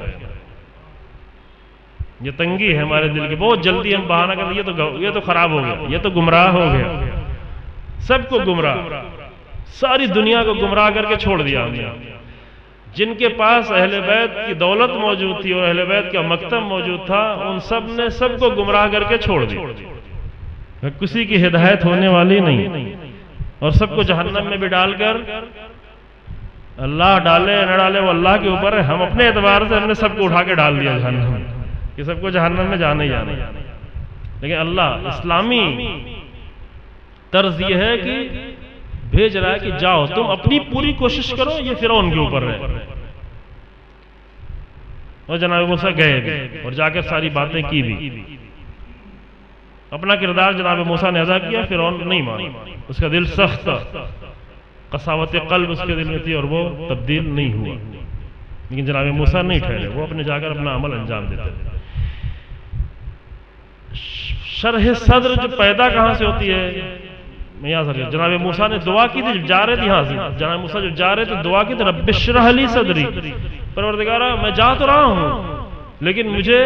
یہ تنگی ہے ہمارے دل کی, بہت جلدی ہم بہانہ کرتے یہ تو یہ تو خراب ہو گیا, یہ تو گمراہ ہو گیا. سب کو گمراہ, ساری دنیا کو گمراہ کر کے چھوڑ دیا ہم نے. جن کے پاس اہل بیت کی دولت موجود تھی اور اہل بیت کا مکتب موجود تھا, ان سب نے سب کو گمراہ کر کے چھوڑ دیا. کسی کی ہدایت ہونے والی نہیں, اور سب کو جہنم میں بھی ڈال کر, اللہ ڈالے نہ ڈالے وہ اللہ کے اوپر ہے. ہم اپنے اعتبار سے ہم نے سب کو اٹھا کے ڈال دیا جہنم میں, کہ سب کو جہنم میں جانا ہی جانا. لیکن اللہ اسلامی طرز یہ ہے کہ بھیج رہا ہے کہ جاؤ تم اپنی پوری کوشش کرو, یہ فرعون کے اوپر ہے. اور جناب موسیٰ گئے بھی اور جا کر ساری باتیں کی بھی, اپنا کردار جناب موسیٰ نے ادا کیا. فرعون نہیں مانا, اس کا دل سخت تھا, قساوت قلب اس کے دل میں تھی, اور وہ تبدیل نہیں ہوا. لیکن جناب موسیٰ نہیں ٹھہرے, وہ اپنے جا کر اپنا عمل انجام دیتے تھے. شرح صدر جو پیدا کہاں سے ہوتی ہے, میں یہاں سے جناب موسیٰ نے دعا کی تھی جب جا رہے تھے, یہاں سے جناب موسیٰ جب جا رہے تھے دعا کی تھی رب اشرح لی صدری, پروردگارا میں جا تو رہا ہوں لیکن مجھے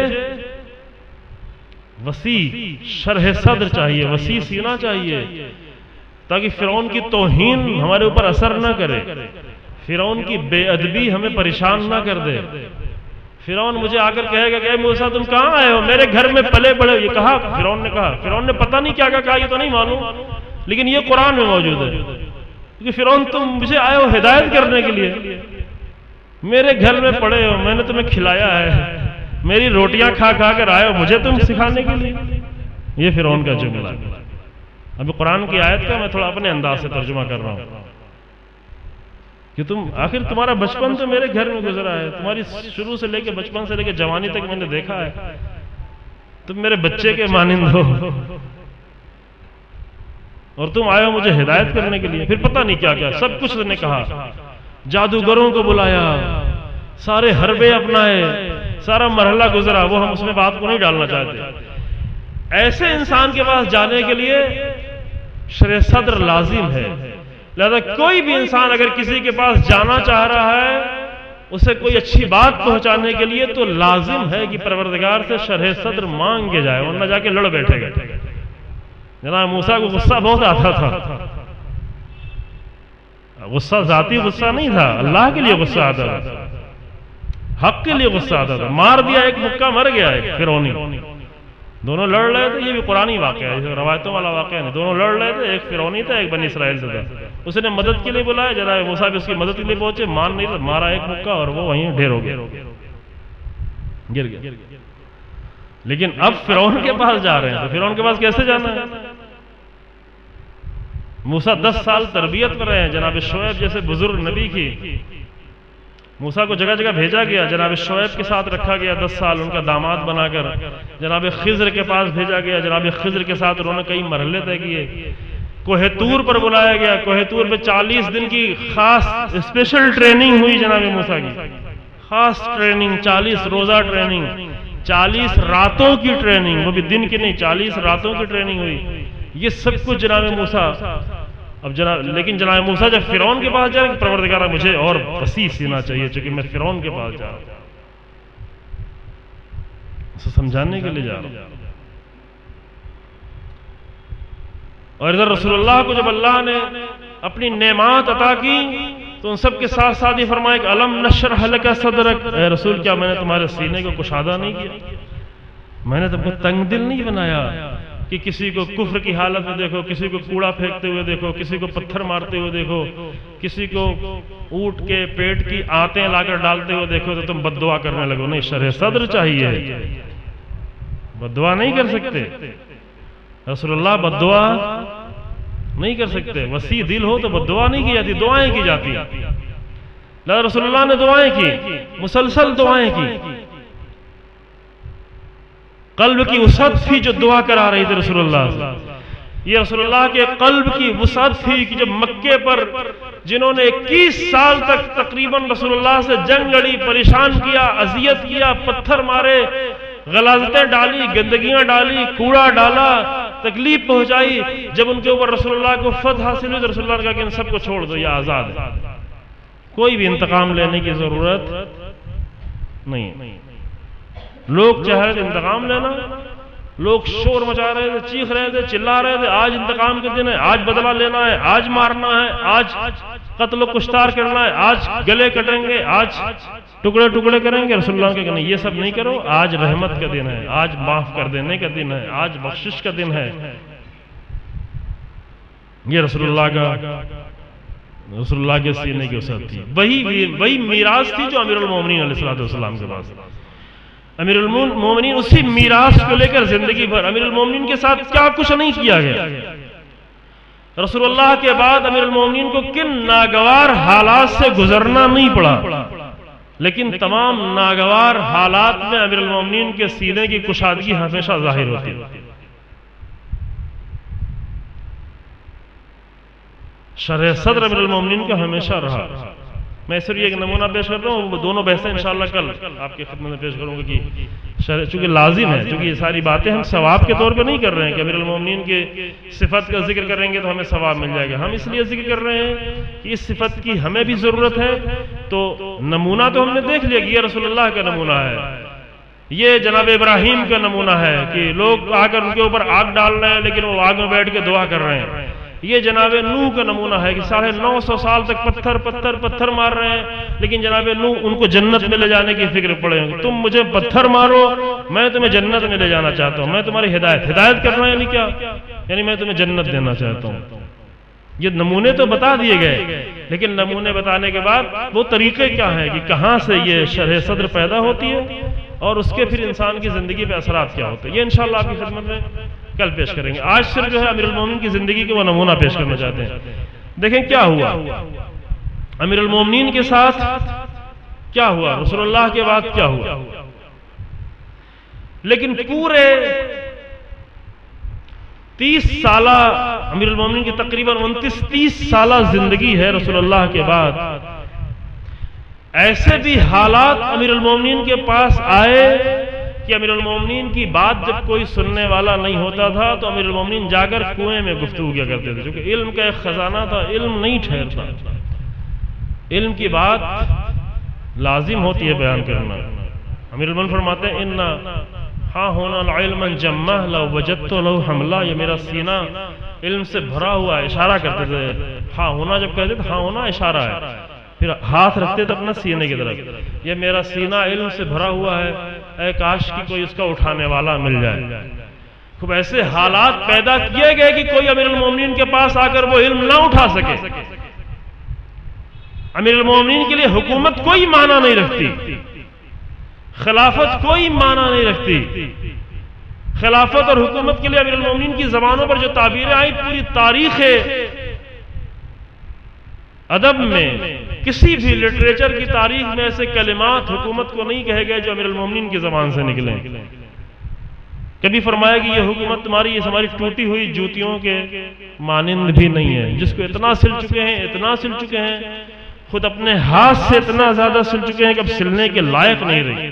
وسیع شرح صدر چاہیے, وسیع سینہ چاہیے, تاکہ فرعون کی توہین ہمارے اوپر اثر نہ کرے, فرعون کی بے ادبی ہمیں پریشان نہ کر دے. فرعون مجھے آ کر کہے گا کہ اے موسیٰ تم کہاں آئے ہو, میرے گھر میں پلے بڑے. یہ کہا فرعون نے کہا, فرعون نے پتہ نہیں کیا کہا, یہ تو نہیں معلوم, لیکن یہ قرآن میں موجود ہے. کیونکہ فرعون تم مجھے آئے ہو ہدایت کرنے کے لیے, میرے گھر میں پڑے ہو, میں نے تمہیں کھلایا ہے, میری روٹیاں کھا کھا کر آئے ہو, مجھے تم سکھانے کے لیے. یہ فرعون کا جملہ. ابھی قرآن کی آیت کا میں تھوڑا اپنے انداز سے ترجمہ کر رہا ہوں کہ تم آخر تمہارا بچپن تو میرے گھر میں گزرا ہے, تمہاری شروع سے لے کے بچپن سے لے کے جوانی تک میں نے دیکھا ہے, تم میرے بچے کے مانند ہو, اور تم آئے ہو مجھے ہدایت کرنے کے لیے. پھر پتہ نہیں کیا کیا سب کچھ نے کہا, جادوگروں کو بلایا, سارے حربے اپنائے, سارا مرحلہ گزرا. وہ ہم اس میں بات کو نہیں ڈالنا چاہتے. ایسے انسان کے پاس جانے کے لیے شرح صدر لازم ہے. لہذا کوئی بھی انسان اگر کسی کے پاس جانا چاہ رہا ہے اسے کوئی اچھی بات پہنچانے کے لیے تو لازم ہے کہ پروردگار سے شرح صدر مانگ کے جائے، ورنہ جا کے لڑ بیٹھے گا۔ جناب موسیٰ کو غصہ بہت آتا تھا، غصہ ذاتی غصہ نہیں تھا، اللہ کے لیے غصہ آتا تھا، حق کے لیے غصہ آتا تھا۔ مار دیا، ایک مکہ مر گیا ایک فرعونی، دونوں لڑ رہے تھے، یہ بھی قرآنی واقعہ ہے، روایتوں والا واقعہ نہیں، دونوں لڑ رہے تھے، ایک فرعونی تھا ایک بنی اسرائیل سے تھا۔ اس نے مدد کے لیے بلایا، جناب موسیٰ بھی اس کی مدد کے لیے پہنچے، مان نہیں تھا، مارا ایک مکہ اور وہ وہیں ڈھیر ہو گیا، گر گیا۔ لیکن اب فرعون کے پاس جا رہے ہیں، تو فرعون کے پاس کیسے جانا ہے؟ موسیٰ دس سال تربیت کر رہے ہیں، جناب شعیب جیسے بزرگ نبی کی موسیٰ کو جگہ جگہ بھیجا گیا، جناب شعیب کے ساتھ رکھا گیا دس سال ان کا داماد بنا کر، جناب خضر کے پاس بھیجا گیا، جناب خضر کے ساتھ انہوں نے کئی مرحلے طے کیے، کوہ طور پر بلایا گیا، کوہ طور پہ چالیس دن کی خاص اسپیشل ٹریننگ ہوئی جناب موسیٰ کی، خاص ٹریننگ، چالیس روزہ ٹریننگ، چالیس راتوں کی ٹریننگ، وہ بھی دن کی نہیں، چالیس راتوں کی ٹریننگ ہوئی، یہ سب کچھ جناب موسیٰ۔ اب جناب لیکن جناب موسیٰ جب فرعون کے پاس جا رہے ہیں، پروردگارہ مجھے اور وسیع سینا چاہیے چونکہ میں فرعون کے پاس جا رہا ہوں، اسے سمجھانے کے لیے جا رہا ہوں۔ اور ادھر رسول اللہ کو جب اللہ نے اپنی نعمات عطا کی تو ان سب کے ساتھ ساتھ ہی فرمایا کہ الم نشرح لک صدرک، اے رسول کیا میں نے تمہارے سینے کو کشادہ نہیں کیا؟ میں نے تم کو تنگ دل نہیں بنایا کہ کسی کو کفر کی حالت میں دیکھو، کسی کو کوڑا پھینکتے ہوئے دیکھو، کسی کو پتھر مارتے ہوئے دیکھو، کسی کو اونٹ کے پیٹ کی آنتیں لا کر ڈالتے ہوئے دیکھو تو تم بد دعا کرنے لگو۔ نہیں، شرح صدر چاہیے، بد دعا نہیں کر سکتے، رسول اللہ بد دعا نہیں کر سکتے، وسیع دل ہو تو بد دعا نہیں کی جاتی، دعائیں کی جاتی۔ لہذا رسول اللہ نے دعائیں کی، مسلسل دعائیں کی، قلب کی وسعت تھی جو دعا کرا رہی تھی رسول اللہ سے۔ یہ رسول اللہ کے قلب کی وسعت تھی کہ جب مکے پر جنہوں نے اکیس سال تک تقریباً رسول اللہ سے جنگ لڑی، پریشان کیا، اذیت کیا، پتھر مارے، غلاظتیں ڈالی، گندگیاں ڈالی، کوڑا ڈالا، تکلیف پہنچائی، جب ان کے اوپر رسول اللہ کو فتح حاصل ہوئی تو رسول اللہ نے کہا کہ ان سب کو چھوڑ دو، یہ آزاد ہے، کوئی بھی انتقام لینے کی ضرورت نہیں۔ لوگ چاہ رہے تھے انتقام لینا، لوگ شور مچا رہے تھے، چیخ رہے تھے، چلا رہے تھے، آج انتقام کے دن ہے، آج بدلہ لینا ہے، آج مارنا ہے، آج قتل و کشتار کرنا ہے، آج گلے کٹیں گے، آج ٹکڑے ٹکڑے کریں گے۔ رسول اللہ کہ نہیں، یہ سب نہیں کرو، آج رحمت کا دن ہے، آج معاف کر دینے کا دن ہے، آج بخشش کا دن ہے۔ یہ رسول اللہ کا رسول اللہ کے سینے کی وسعت تھی، وہی وہی میراث تھی جو امیر المومنین علیہ السلام کے پاس۔ امیر المومنین اسی میراث کو لے کر زندگی بھر، امیر المومنین کے ساتھ کیا کچھ نہیں کیا گیا، رسول اللہ کے بعد امیر المومنین کو کن ناگوار حالات سے گزرنا نہیں پڑا، لیکن تمام ناگوار حالات میں امیر المومنین کے سینے کی کشادگی ہمیشہ ظاہر ہوتی ہے۔ شرح صدر امیر المومنین کا ہمیشہ رہا۔ میں صرف ایک نمونہ پیش کرتا ہوں، وہ دونوں بحثیں انشاءاللہ کل آپ کی خدمت میں پیش کروں گا، کہ چونکہ لازم ہے، چونکہ یہ ساری باتیں ہم ثواب کے طور پہ نہیں کر رہے ہیں کہ امیر المومنین کے صفت کا ذکر کریں گے تو ہمیں ثواب مل جائے گا، ہم اس لیے ذکر کر رہے ہیں کہ اس صفت کی ہمیں بھی ضرورت ہے۔ تو نمونہ تو ہم نے دیکھ لیا کہ یہ رسول اللہ کا نمونہ ہے، یہ جناب ابراہیم کا نمونہ ہے کہ لوگ آ کر ان کے اوپر آگ ڈال رہے ہیں لیکن وہ آگ میں بیٹھ کے دعا کر رہے ہیں، یہ جناب نوح کا نمونہ ہے کہ ساڑھے نو سو سال تک پتھر پتھر پتھر مار رہے ہیں لیکن جناب نوح ان کو جنت میں لے جانے کی فکر پڑے ہیں، تم مجھے پتھر مارو میں تمہیں جنت میں لے جانا چاہتا ہوں، میں تمہاری ہدایت ہدایت کرنا یعنی کیا، یعنی میں تمہیں جنت دینا چاہتا ہوں۔ یہ نمونے تو بتا دیے گئے، لیکن نمونے بتانے کے بعد وہ طریقے کیا ہیں کہ کہاں سے یہ شرح صدر پیدا ہوتی ہے اور اس کے پھر انسان کی زندگی پہ اثرات کیا ہوتے ہیں، یہ انشاءاللہ آپ کی خدمت میں کل پیش کریں گے۔ آج صرف جو ہے امیر المومنین کی زندگی کے وہ نمونہ پیش کرنا چاہتے ہیں۔ دیکھیں کیا ہوا امیر المومنین کے ساتھ، کیا ہوا رسول اللہ کے بعد کیا ہوا، لیکن پورے تیس سالہ امیر المومنین کی تقریباً انتیس تیس سالہ زندگی ہے رسول اللہ کے بعد، ایسے بھی حالات امیر المومنین کے پاس آئے کہ امیر المومنین کی بات جب کوئی سننے والا نہیں ہوتا تھا تو امیر المومنین جا کر کنویں میں گفتگو کیا کرتے تھے، کیونکہ علم کا ایک خزانہ تھا، علم نہیں ٹھہرتا، علم کی بات لازم ہوتی ہے بیان کرنا۔ امیر المومنین فرماتے ہیں ان ہاں ہونا العلم جمع لو وجدت لو حملہ، یہ میرا سینہ علم سے بھرا ہوا ہے، اشارہ کرتے تھے، ہاں ہونا جب کہتے تھے ہاں ہونا اشارہ ہے، پھر ہاتھ رکھتے تھے اپنا سینے کی طرف، یہ میرا سینہ علم سے بھرا ہوا ہے، اے کاش کی کوئی اس کا اٹھانے والا مل جائے۔ خوب ایسے حالات پیدا کیے گئے کہ کوئی امیر المومنین کے پاس آ کر وہ علم نہ اٹھا سکے۔ امیر المومنین کے لیے حکومت کوئی معنی نہیں رکھتی، خلافت کوئی معنی نہیں رکھتی۔ خلافت اور حکومت کے لیے امیر المومنین کی زبانوں پر جو تعبیریں آئیں، پوری تاریخ ادب میں کسی بھی لٹریچر کی تاریخ میں ایسے کلمات حکومت کو نہیں کہے گئے جو امیر المومنین کی زبان سے نکلیں۔ کبھی فرمایا کہ یہ حکومت تمہاری یہ ہماری ٹوٹی ہوئی جوتیوں کے مانند بھی نہیں ہے، جس کو اتنا سل چکے ہیں اتنا سل چکے ہیں، خود اپنے ہاتھ سے اتنا زیادہ سل چکے ہیں کہ اب سلنے کے لائق نہیں رہی۔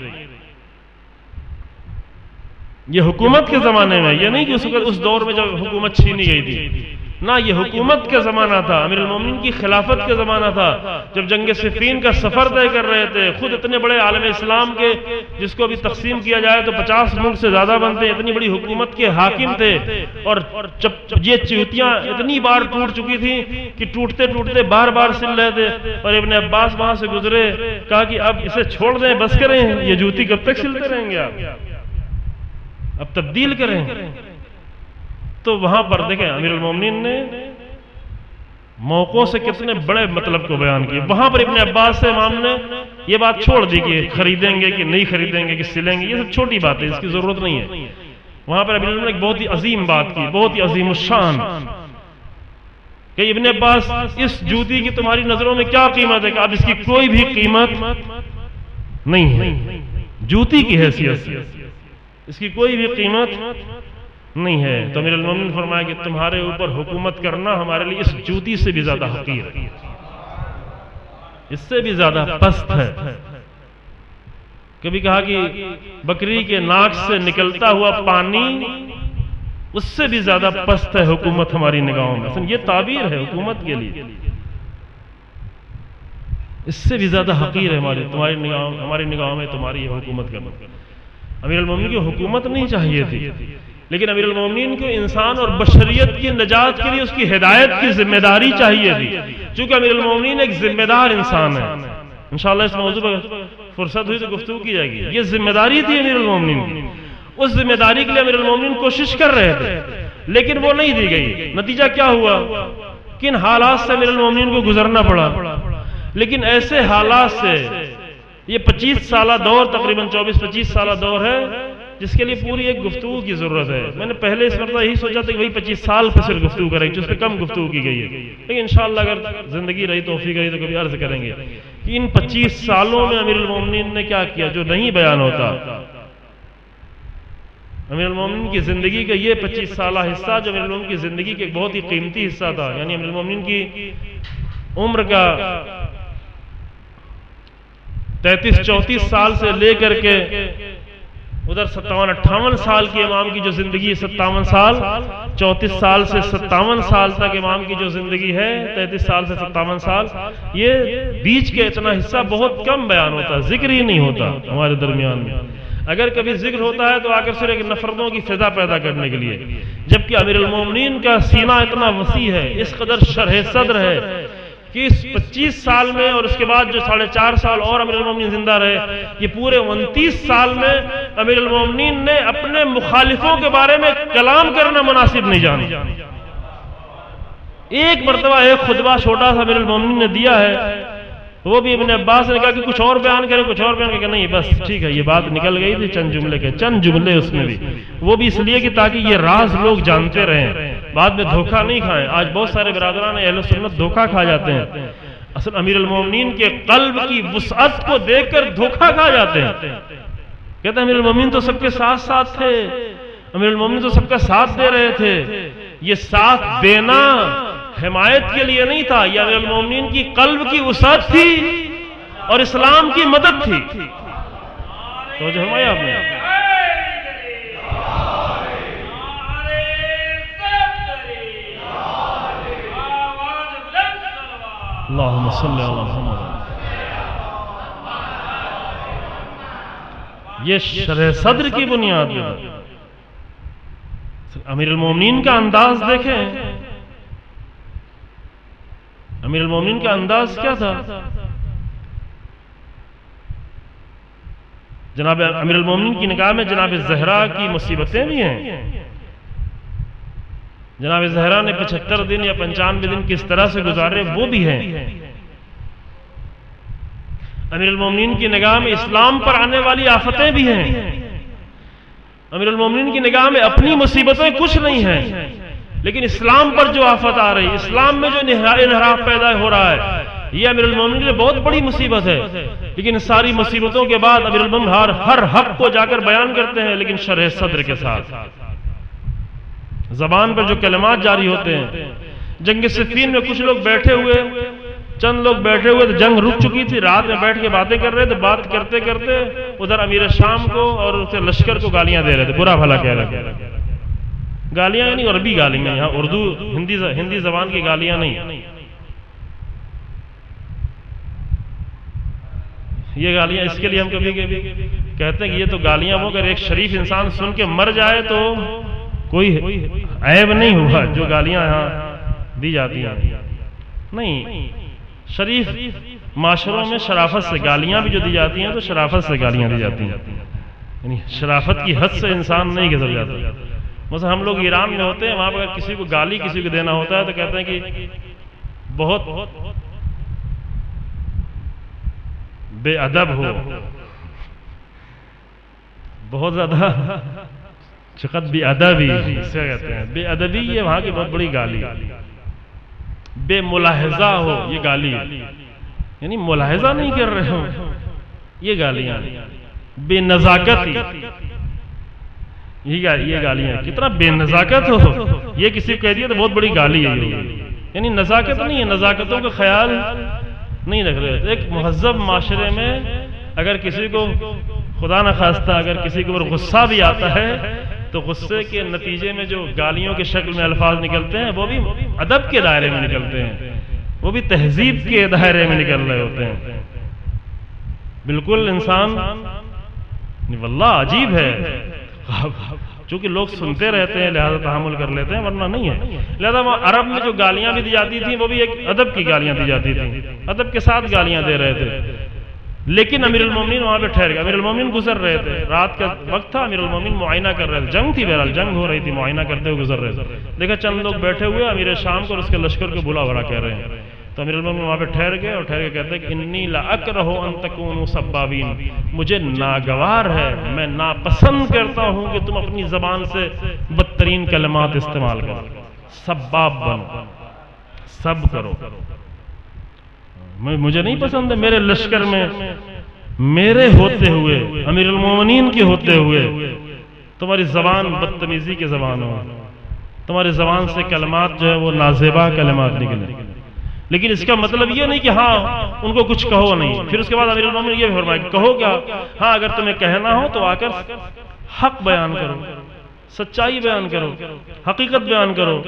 یہ حکومت کے زمانے میں، یہ نہیں کہ اس وقت اس دور میں جب حکومت چھینی گئی تھی، نہ یہ حکومت کا زمانہ تھا، امیر المومنین کی خلافت کا زمانہ تھا، جب جنگ صفین کا سفر طے کر رہے تھے، خود اتنے بڑے عالم اسلام کے جس کو بھی تقسیم کیا جائے تو پچاس ملک سے زیادہ بنتے ہیں، اتنی بڑی حکومت کے حاکم تھے، اور جب یہ چوتیاں اتنی بار ٹوٹ چکی تھیں کہ ٹوٹتے ٹوٹتے بار بار سل رہے تھے، اور ابن عباس وہاں سے گزرے، کہا کہ اب اسے چھوڑ دیں، بس کریں، یہ جوتی کب تک سلتے رہیں گے آپ، اب تبدیل کریں۔ تو وہاں پر دیکھیں امیر المومنین نے موقعوں سے کتنے بڑے مطلب کو بیان کیا۔ وہاں پر ابن عباس سے امام نے یہ بات چھوڑ دی کہ خریدیں گے کہ نہیں خریدیں گے کہ سلیں گے، یہ سب چھوٹی بات ہے، اس کی ضرورت نہیں ہے۔ وہاں پر امیر المومنین نے ایک بہت ہی عظیم بات کی، بہت ہی عظیم الشان، کہ ابن عباس اس جوتی کی تمہاری نظروں میں کیا قیمت ہے؟ کہ اب اس کی کوئی بھی قیمت نہیں ہے، جوتی کی حیثیت سے اس کی کوئی بھی قیمت نہیں ہے۔ تو امیر المومنین نے فرمایا کہ تمہارے اوپر حکومت کرنا ہمارے لیے اس جوتی سے بھی زیادہ حقیر ہے، اس سے بھی زیادہ پست ہے۔ کبھی کہا کہ بکری کے ناک سے نکلتا ہوا پانی اس سے بھی زیادہ پست ہے حکومت ہماری نگاہوں میں۔ یہ تعبیر ہے حکومت کے لیے، اس سے بھی زیادہ حقیر ہے ہماری تمہاری نگاہوں ہماری نگاہوں میں تمہاری یہ حکومت کرنا۔ امیر المومنین کی حکومت نہیں چاہیے تھی، لیکن امیر المومنین کو انسان اور بشریت کی نجات کے لیے اس کی ہدایت کی ذمہ داری چاہیے تھی، چونکہ امیر المومنین ایک ذمہ دار انسان ہے۔ انشاءاللہ اس موضوع پر فرصت ہوئی تو گفتگو کی جائے گی۔ یہ ذمہ داری تھی امیر المومنین کی، اس ذمہ داری کے لیے امیر المومنین کوشش کر رہے تھے، لیکن وہ نہیں دی گئی۔ نتیجہ کیا ہوا؟ کن حالات سے امیر المومنین کو گزرنا پڑا، لیکن ایسے حالات سے یہ پچیس سالہ دور، تقریباً چوبیس پچیس سالہ دور ہے، جس کے لیے پوری ایک گفتگو کی ضرورت ہے۔ میں نے پہلے اس مرتبہ یہی سوچا تھا کہ وہی پچیس سال پہ صرف گفتگو کریں، جس پہ کم گفتگو کی گئی ہے، لیکن انشاءاللہ اگر زندگی رہی توفیق رہی تو کبھی عرض کریں گے کہ ان پچیس سالوں میں امیر المومنین نے کیا کیا جو نہیں بیان ہوتا۔ امیر المومنین کی زندگی کا یہ پچیس سالہ حصہ جو امیر المومنین کی زندگی کے ایک بہت ہی قیمتی حصہ تھا، یعنی امیر المومنین کی عمر کا تینتیس چونتیس سال سے لے کر کے ادھر ستاون اٹھاون سال کی امام کی جو زندگی، ستاون سال چونتیس سال سے ستاون سال تک امام کی جو زندگی ہے، تینتیس سال سے ستاون سال، یہ بیچ کے اتنا حصہ بہت کم بیان ہوتا، ذکر ہی نہیں ہوتا ہمارے درمیان میں۔ اگر کبھی ذکر ہوتا ہے تو آ کر صرف ایک نفرتوں کی فضا پیدا کرنے کے لیے، جبکہ امیر المومنین کا سینہ اتنا وسیع ہے، اس قدر شرح صدر ہے کہ اس پچیس سال میں اور اس کے بعد جو ساڑھے چار سال اور امیر المومنین زندہ رہے، یہ پورے انتیس سال میں امیر المومنین نے اپنے مخالفوں کے بارے میں کلام کرنا مناسب نہیں جانا۔ ایک مرتبہ ایک خطبہ چھوٹا سا امیر المومنین نے دیا ہے، وہ بھی ابن عباس نے کہا کہ کچھ اور بیان کریں کچھ اور بیان کریں، نہیں بس ٹھیک ہے، یہ بات نکل گئی تھی چند جملے کے، چند جملے اس میں بھی، وہ بھی اس لیے کہ تاکہ یہ راز لوگ جانتے رہیں، بعد میں دھوکہ نہیں کھائیں۔ آج بہت سارے برادران اہل سنت دھوکہ کھا جاتے ہیں، اصل امیر المومنین کے قلب کی وسعت کو دیکھ کر دھوکہ کھا جاتے ہیں، کہتے ہیں امیر المومنین تو سب کے ساتھ ساتھ تھے، امیر المومنین تو سب کا ساتھ دے رہے تھے۔ یہ ساتھ دینا حمایت کے لیے نہیں تھا، یہ امیر المومنین کی قلب کی وسعت تھی اور اسلام کی مدد تھی۔ تو جو ہمارے آپ نے اللہم صلی اللہ علیہ وسلم یہ شرح صدر کی بنیاد پر. امیر المومنین کا انداز دیکھیں، امیر المومنین کا انداز کیا تھا؟ جناب امیر المومنین کی نگاہ میں جناب زہرا کی مصیبتیں بھی ہیں. جناب زہرا نے پچہتر دن یا پنچانوے دن کس طرح سے گزارے وہ بھی ہیں. امیر المومنین کی نگاہ میں اسلام پر آنے والی آفتیں بھی ہیں. امیر المومنین کی نگاہ میں اپنی مصیبتیں کچھ نہیں ہیں، لیکن اسلام پر جو آفت آ رہی، اسلام میں جو انحراف پیدا ہو رہا ہے، یہ امیر المومنین کے بہت بڑی مصیبت ہے. لیکن ساری مصیبتوں کے بعد امیر المومنین ہر ہر حق کو جا کر بیان کرتے ہیں، لیکن شرح صدر کے ساتھ. زبان پر جو کلمات جاری ہوتے ہیں. جنگ صفین میں کچھ لوگ بیٹھے ہوئے، چند لوگ بیٹھے ہوئے، تو جنگ رک چکی تھی، رات میں بیٹھ کے باتیں کر رہے تھے. بات کرتے کرتے ادھر امیر شام کو اور اسے لشکر کو گالیاں دے رہے تھے، برا بھلا کہہ رہے تھے. گالیاں نہیں، عربی گالیاں، یہاں اردو ہندی ہندی زبان کی گالیاں نہیں. یہ گالیاں اس کے لیے ہم کبھی کبھی کہتے ہیں کہ یہ تو گالیاں وہ اگر ایک شریف انسان سن کے مر جائے تو کوئی عیب نہیں ہوا جو گالیاں یہاں دی جاتی ہیں. نہیں، شریف معاشروں میں شرافت سے گالیاں بھی جو دی جاتی ہیں تو شرافت سے گالیاں دی جاتی ہیں، یعنی شرافت کی حد سے انسان نہیں گزر جاتا. مثلا ہم لوگ ایران میں ہوتے ہیں، وہاں پر اگر کسی کو گالی کسی کو دینا ہوتا ہے تو کہتے ہیں کہ بہت بے ادب ہو، بہت زیادہ چقدر بے ادبی اسے کہتے ہیں. بے ادبی یہ وہاں کی بہت بڑی گالی. بے ملاحظہ ہو یہ گالی، یعنی ملاحظہ نہیں کر رہے ہو، یہ گالیاں. بے نزاکت یہ گالیاں. کتنا بے نزاکت ہو یہ کسی کو کہہ دیا تو بہت بڑی گالی ہے. یعنی نزاکت نہیں ہے، نزاکتوں کا خیال نہیں رکھ رہے. ایک مہذب معاشرے میں اگر کسی کو خدا نخواستہ اگر کسی کے اوپر غصہ بھی آتا ہے تو غصے کے نتیجے میں جو گالیوں کے شکل میں الفاظ نکلتے ہیں وہ بھی ادب کے دائرے میں نکلتے ہیں، وہ بھی تہذیب کے دائرے میں نکل رہے ہوتے ہیں. بالکل انسان واللہ عجیب ہے، چونکہ لوگ سنتے رہتے ہیں لہذا تحمل کر لیتے ہیں، ورنہ نہیں ہے. لہذا وہ عرب میں جو گالیاں بھی دی جاتی تھیں وہ بھی ایک ادب کی گالیاں دی جاتی تھیں، ادب کے ساتھ گالیاں دے رہے تھے. لیکن امیر المومنین وہاں پہ ٹھہر گئے. امیر المومنین گزر رہے تھے، رات کا وقت تھا، امیر المومنین معائنہ کر رہے تھے. جنگ تھی، بہرحال جنگ ہو رہی تھی، معائنہ کرتے ہوئے گزر رہے تھے. دیکھا چند لوگ بیٹھے ہوئے امیر شام کو اور اس کے لشکر کو بلا بھرا کہہ رہے ہیں. تو امیر المومنین وہاں پہ ٹھہر گئے اور ٹھہر کے کہتے ہیں کہ انی لاکرہ ان تکونوا سبابین، مجھے ناگوار ہے، میں ناپسند کرتا ہوں کہ تم اپنی زبان سے بدترین کلمات استعمال کرو. سباب بنو، سب کرو، مجھے نہیں پسند ہے میرے لشکر میں میرے ہوتے ہوئے، امیر المومنین کے ہوتے ہوئے تمہاری زبان بدتمیزی کی زبان ہو، تمہاری زبان سے کلمات جو ہے وہ نازیبا کلمات نکلے. لیکن اس کا مطلب یہ نہیں کہ ہاں ان کو کچھ کہو نہیں. پھر اس کے بعد امیر المومنین یہ فرمایا کہ کہو کیا؟ ہاں اگر تمہیں کہنا ہو تو آ کر حق بیان کرو، سچائی بیان کرو، حقیقت بیان کرو،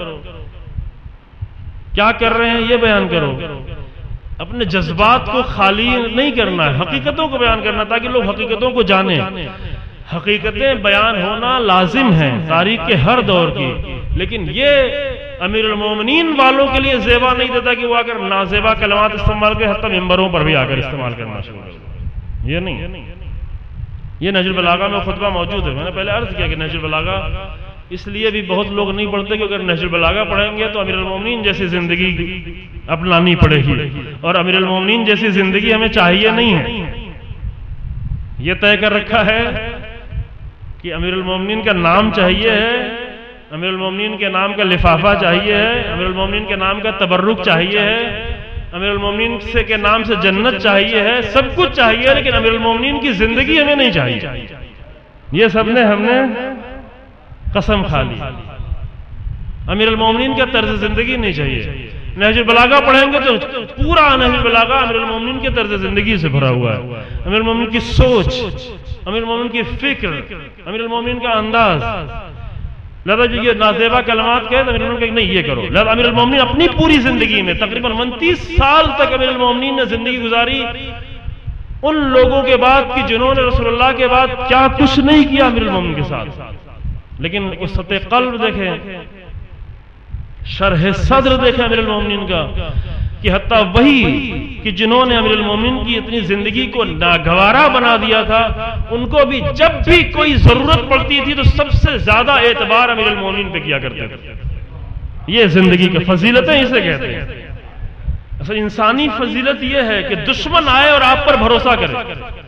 کیا کر رہے ہیں یہ بیان کرو. اپنے جذبات کو خالی نہیں کرنا ہے، حقیقتوں کو بیان کرنا تاکہ لوگ حقیقتوں کو جانیں. حقیقتیں بیان ہونا لازم ہیں تاریخ کے ہر دور کی، لیکن یہ امیر المومنین والوں کے لیے زیبا نہیں دیتا کہ وہ آ کر نازیبا کلمات استعمال کرے، حتی ممبروں پر بھی آ کر استعمال کرنا شروع کر. یہ نہیں، یہ نہج البلاغہ میں خطبہ موجود ہے. میں نے پہلے عرض کیا کہ نہج البلاغہ اس لیے بھی بہت لوگ نہیں پڑھتے کہ اگر نہج البلاغہ پڑھیں گے تو امیر المومنین جیسی زندگی اپنانی پڑے گی، اور امیر المومنین جیسی زندگی ہمیں چاہیے نہیں ہے. یہ طے کر رکھا ہے کہ امیر المومنین کا نام چاہیے ہے، امیر المومنین کے نام کا لفافہ چاہیے ہے، امیر المومنین کے نام کا تبرک چاہیے ہے، امیر المومنین سے کے نام سے جنت چاہیے ہے، سب کچھ چاہیے، لیکن امیر المومنین کی زندگی ہمیں نہیں چاہیے. یہ سب نے ہم نے قسم کھا لی. امیر المومنین کا طرز زندگی نہیں چاہیے. نہج البلاغہ پڑھیں گے تو پورا نہج البلاغہ امیر المومنین کے طرز زندگی سے بھرا ہوا ہے. امیر المومنین کی سوچ، امیر المومنین کی فکر، امیر المومنین کا انداز. لہذا جو یہ نازیبا کلمات کہے تو امیر المومنین کہ نہیں یہ کرو. لہذا امیر المومنین اپنی پوری زندگی میں تقریباً انتیس سال تک امیر المومنین نے زندگی گزاری ان لوگوں کے بعد کہ جنہوں نے رسول اللہ کے بعد کیا کچھ نہیں کیا امیر المومنین کے ساتھ، لیکن اس سطح قلب دیکھیں، شرح صدر دیکھیں امیر المومنین کا، کہ حتیٰ وہی کہ جنہوں نے امیر المومنین کی اتنی زندگی کو ناگوارا بنا دیا تھا، ان کو بھی جب بھی کوئی ضرورت پڑتی تھی تو سب سے زیادہ اعتبار امیر المومنین پہ کیا کرتے تھے۔ یہ زندگی کی فضیلتیں اسے کہتے ہیں۔ اصل انسانی فضیلت یہ ہے کہ دشمن آئے اور آپ پر بھروسہ کرے،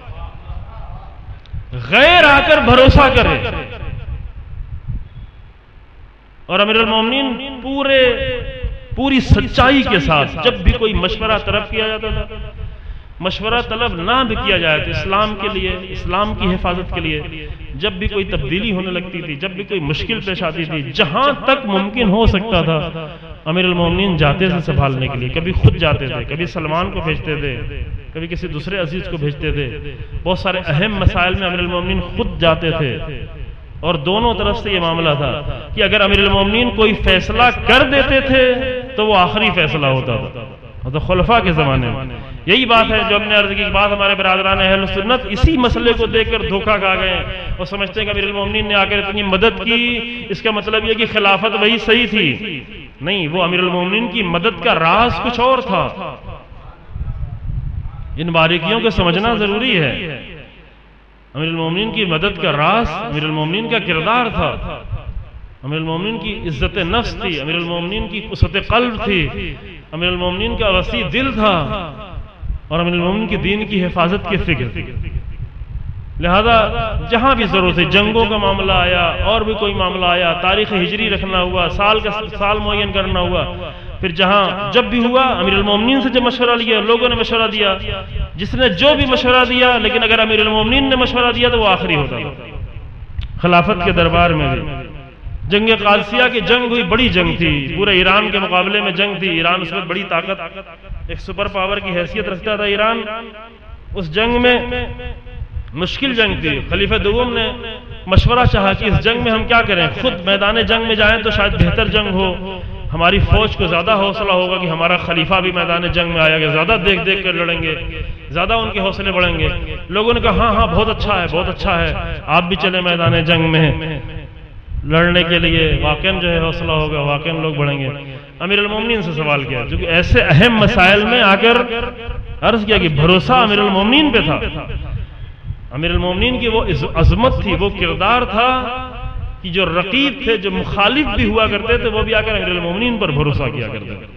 غیر آ کر بھروسہ کرے، اور امیر المومنین پورے پوری سچائی کے ساتھ جب بھی کوئی مشورہ طلب کیا جاتا تھا، مشورہ طلب نہ بھی کیا جائے تو اسلام کے لیے، اسلام کی حفاظت کے لیے، جب بھی کوئی تبدیلی ہونے لگتی تھی، جب بھی کوئی مشکل پیش آتی تھی، جہاں تک ممکن ہو سکتا تھا امیر المومنین جاتے تھے سنبھالنے کے لیے۔ کبھی خود جاتے تھے، کبھی سلمان کو بھیجتے تھے، کبھی کسی دوسرے عزیز کو بھیجتے تھے۔ بہت سارے اہم مسائل میں امیر المومنین خود جاتے تھے، اور دونوں طرف سے یہ معاملہ تھا کہ اگر امیر المومنین کوئی فیصلہ کر دیتے تھے تو وہ آخری فیصلہ ہوتا تھا، تو خلفاء کے زمانے میں یہی بات ہے جو ہم نے عرض کی، بات ہمارے برادران اہل سنت اسی مسئلے کو دیکھ کر دھوکہ کھا گئے ہیں اور سمجھتے ہیں کہ امیر المومنین نے آ کر اتنی مدد کی، اس کا مطلب یہ کہ خلافت وہی صحیح تھی۔ نہیں، وہ امیر المومنین کی مدد کا راز کچھ اور تھا۔ ان باریکیوں کو سمجھنا ضروری ہے۔ امیر المومنین کی مدد کا راز امیر المومنین کا کردار تھا، امیر المومنین کی عزت نفس تھی، امیر المومنین کی قسوت قلب تھی، امیر المومنین کا وسیع دل تھا، اور امیر المومنین کی دین کی حفاظت کی فکر تھی۔ لہذا جہاں بھی ضرورت ہے، جنگوں کا معاملہ آیا، اور بھی کوئی معاملہ آیا، تاریخ ہجری رکھنا ہوا، سال کا سال معین کرنا ہوا، پھر جہاں جب بھی ہوا امیر المومنین سے جب مشورہ لیا، لوگوں نے مشورہ دیا، جس نے جو بھی مشورہ دیا، لیکن اگر امیر المومنین نے مشورہ دیا تو وہ آخری ہوتا تھا۔ خلافت کے دربار میں بھی جنگ قادسیہ کی جنگ ہوئی، بڑی جنگ تھی، پورے ایران کے مقابلے میں جنگ تھی۔ ایران اس وقت بڑی طاقت، ایک سپر پاور کی حیثیت رکھتا تھا ایران۔ اس جنگ میں مشکل جنگ تھی، خلیفہ دوم نے مشورہ چاہا کہ اس جنگ میں ہم کیا کریں، خود میدان جنگ میں جائیں تو شاید بہتر جنگ ہو، ہماری فوج کو زیادہ حوصلہ ہوگا کہ ہمارا خلیفہ بھی میدان جنگ میں آیا گا، زیادہ دیکھ دیکھ کر لڑیں گے، زیادہ ان کے حوصلے بڑھیں گے۔ لوگوں نے کہا ہاں ہاں بہت اچھا ہے، بہت اچھا ہے، آپ بھی چلیں میدان جنگ میں لڑنے کے لیے، واقعاً جو ہے حوصلہ ہوگا، واقعاً لوگ بڑھیں گے۔ امیر المومنین سے سوال کیا، جو کہ ایسے اہم مسائل میں آ کر عرض کیا کہ بھروسہ امیر المومنین پہ تھا۔ امیر المومنین کی وہ عظمت تھی، وہ کردار تھا کہ جو رقیب تھے، جو مخالف بھی ہوا کرتے تھے، وہ بھی آ کر امیر المومنین پر بھروسہ کیا کرتے تھے۔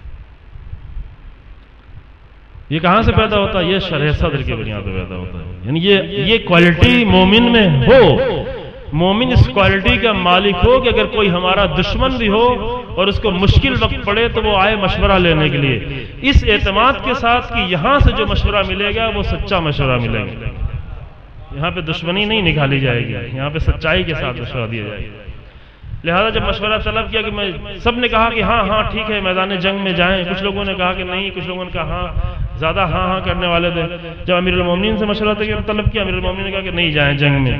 یہ کہاں سے پیدا ہوتا ہے؟ یہ شرح صدر کی بنیاد پہ پیدا ہوتا ہے، یعنی یہ یہ کوالٹی مومن میں ہو، مومن اس کوالٹی کا مالک ہو کہ اگر کوئی ہمارا دشمن بھی ہو اور اس کو مشکل وقت پڑے تو وہ آئے مشورہ لینے کے لیے، اس اعتماد کے ساتھ کہ یہاں سے جو مشورہ ملے گا وہ سچا مشورہ ملے گا، یہاں پہ دشمنی نہیں نکالی جائے گی، یہاں پہ سچائی کے ساتھ مشورہ دیا جائے گا۔ لہذا جب مشورہ طلب کیا کہ میں سب نے کہا کہ ہاں ہاں ٹھیک ہے میدان جنگ میں جائیں، کچھ لوگوں نے کہا کہ نہیں، کچھ لوگوں نے کہا ہاں، زیادہ ہاں ہاں کرنے والے تھے۔ جب امیر المومنین سے مشورہ طلب کیا، امیر المومنین نے کہا کہ نہیں جائیں جنگ میں،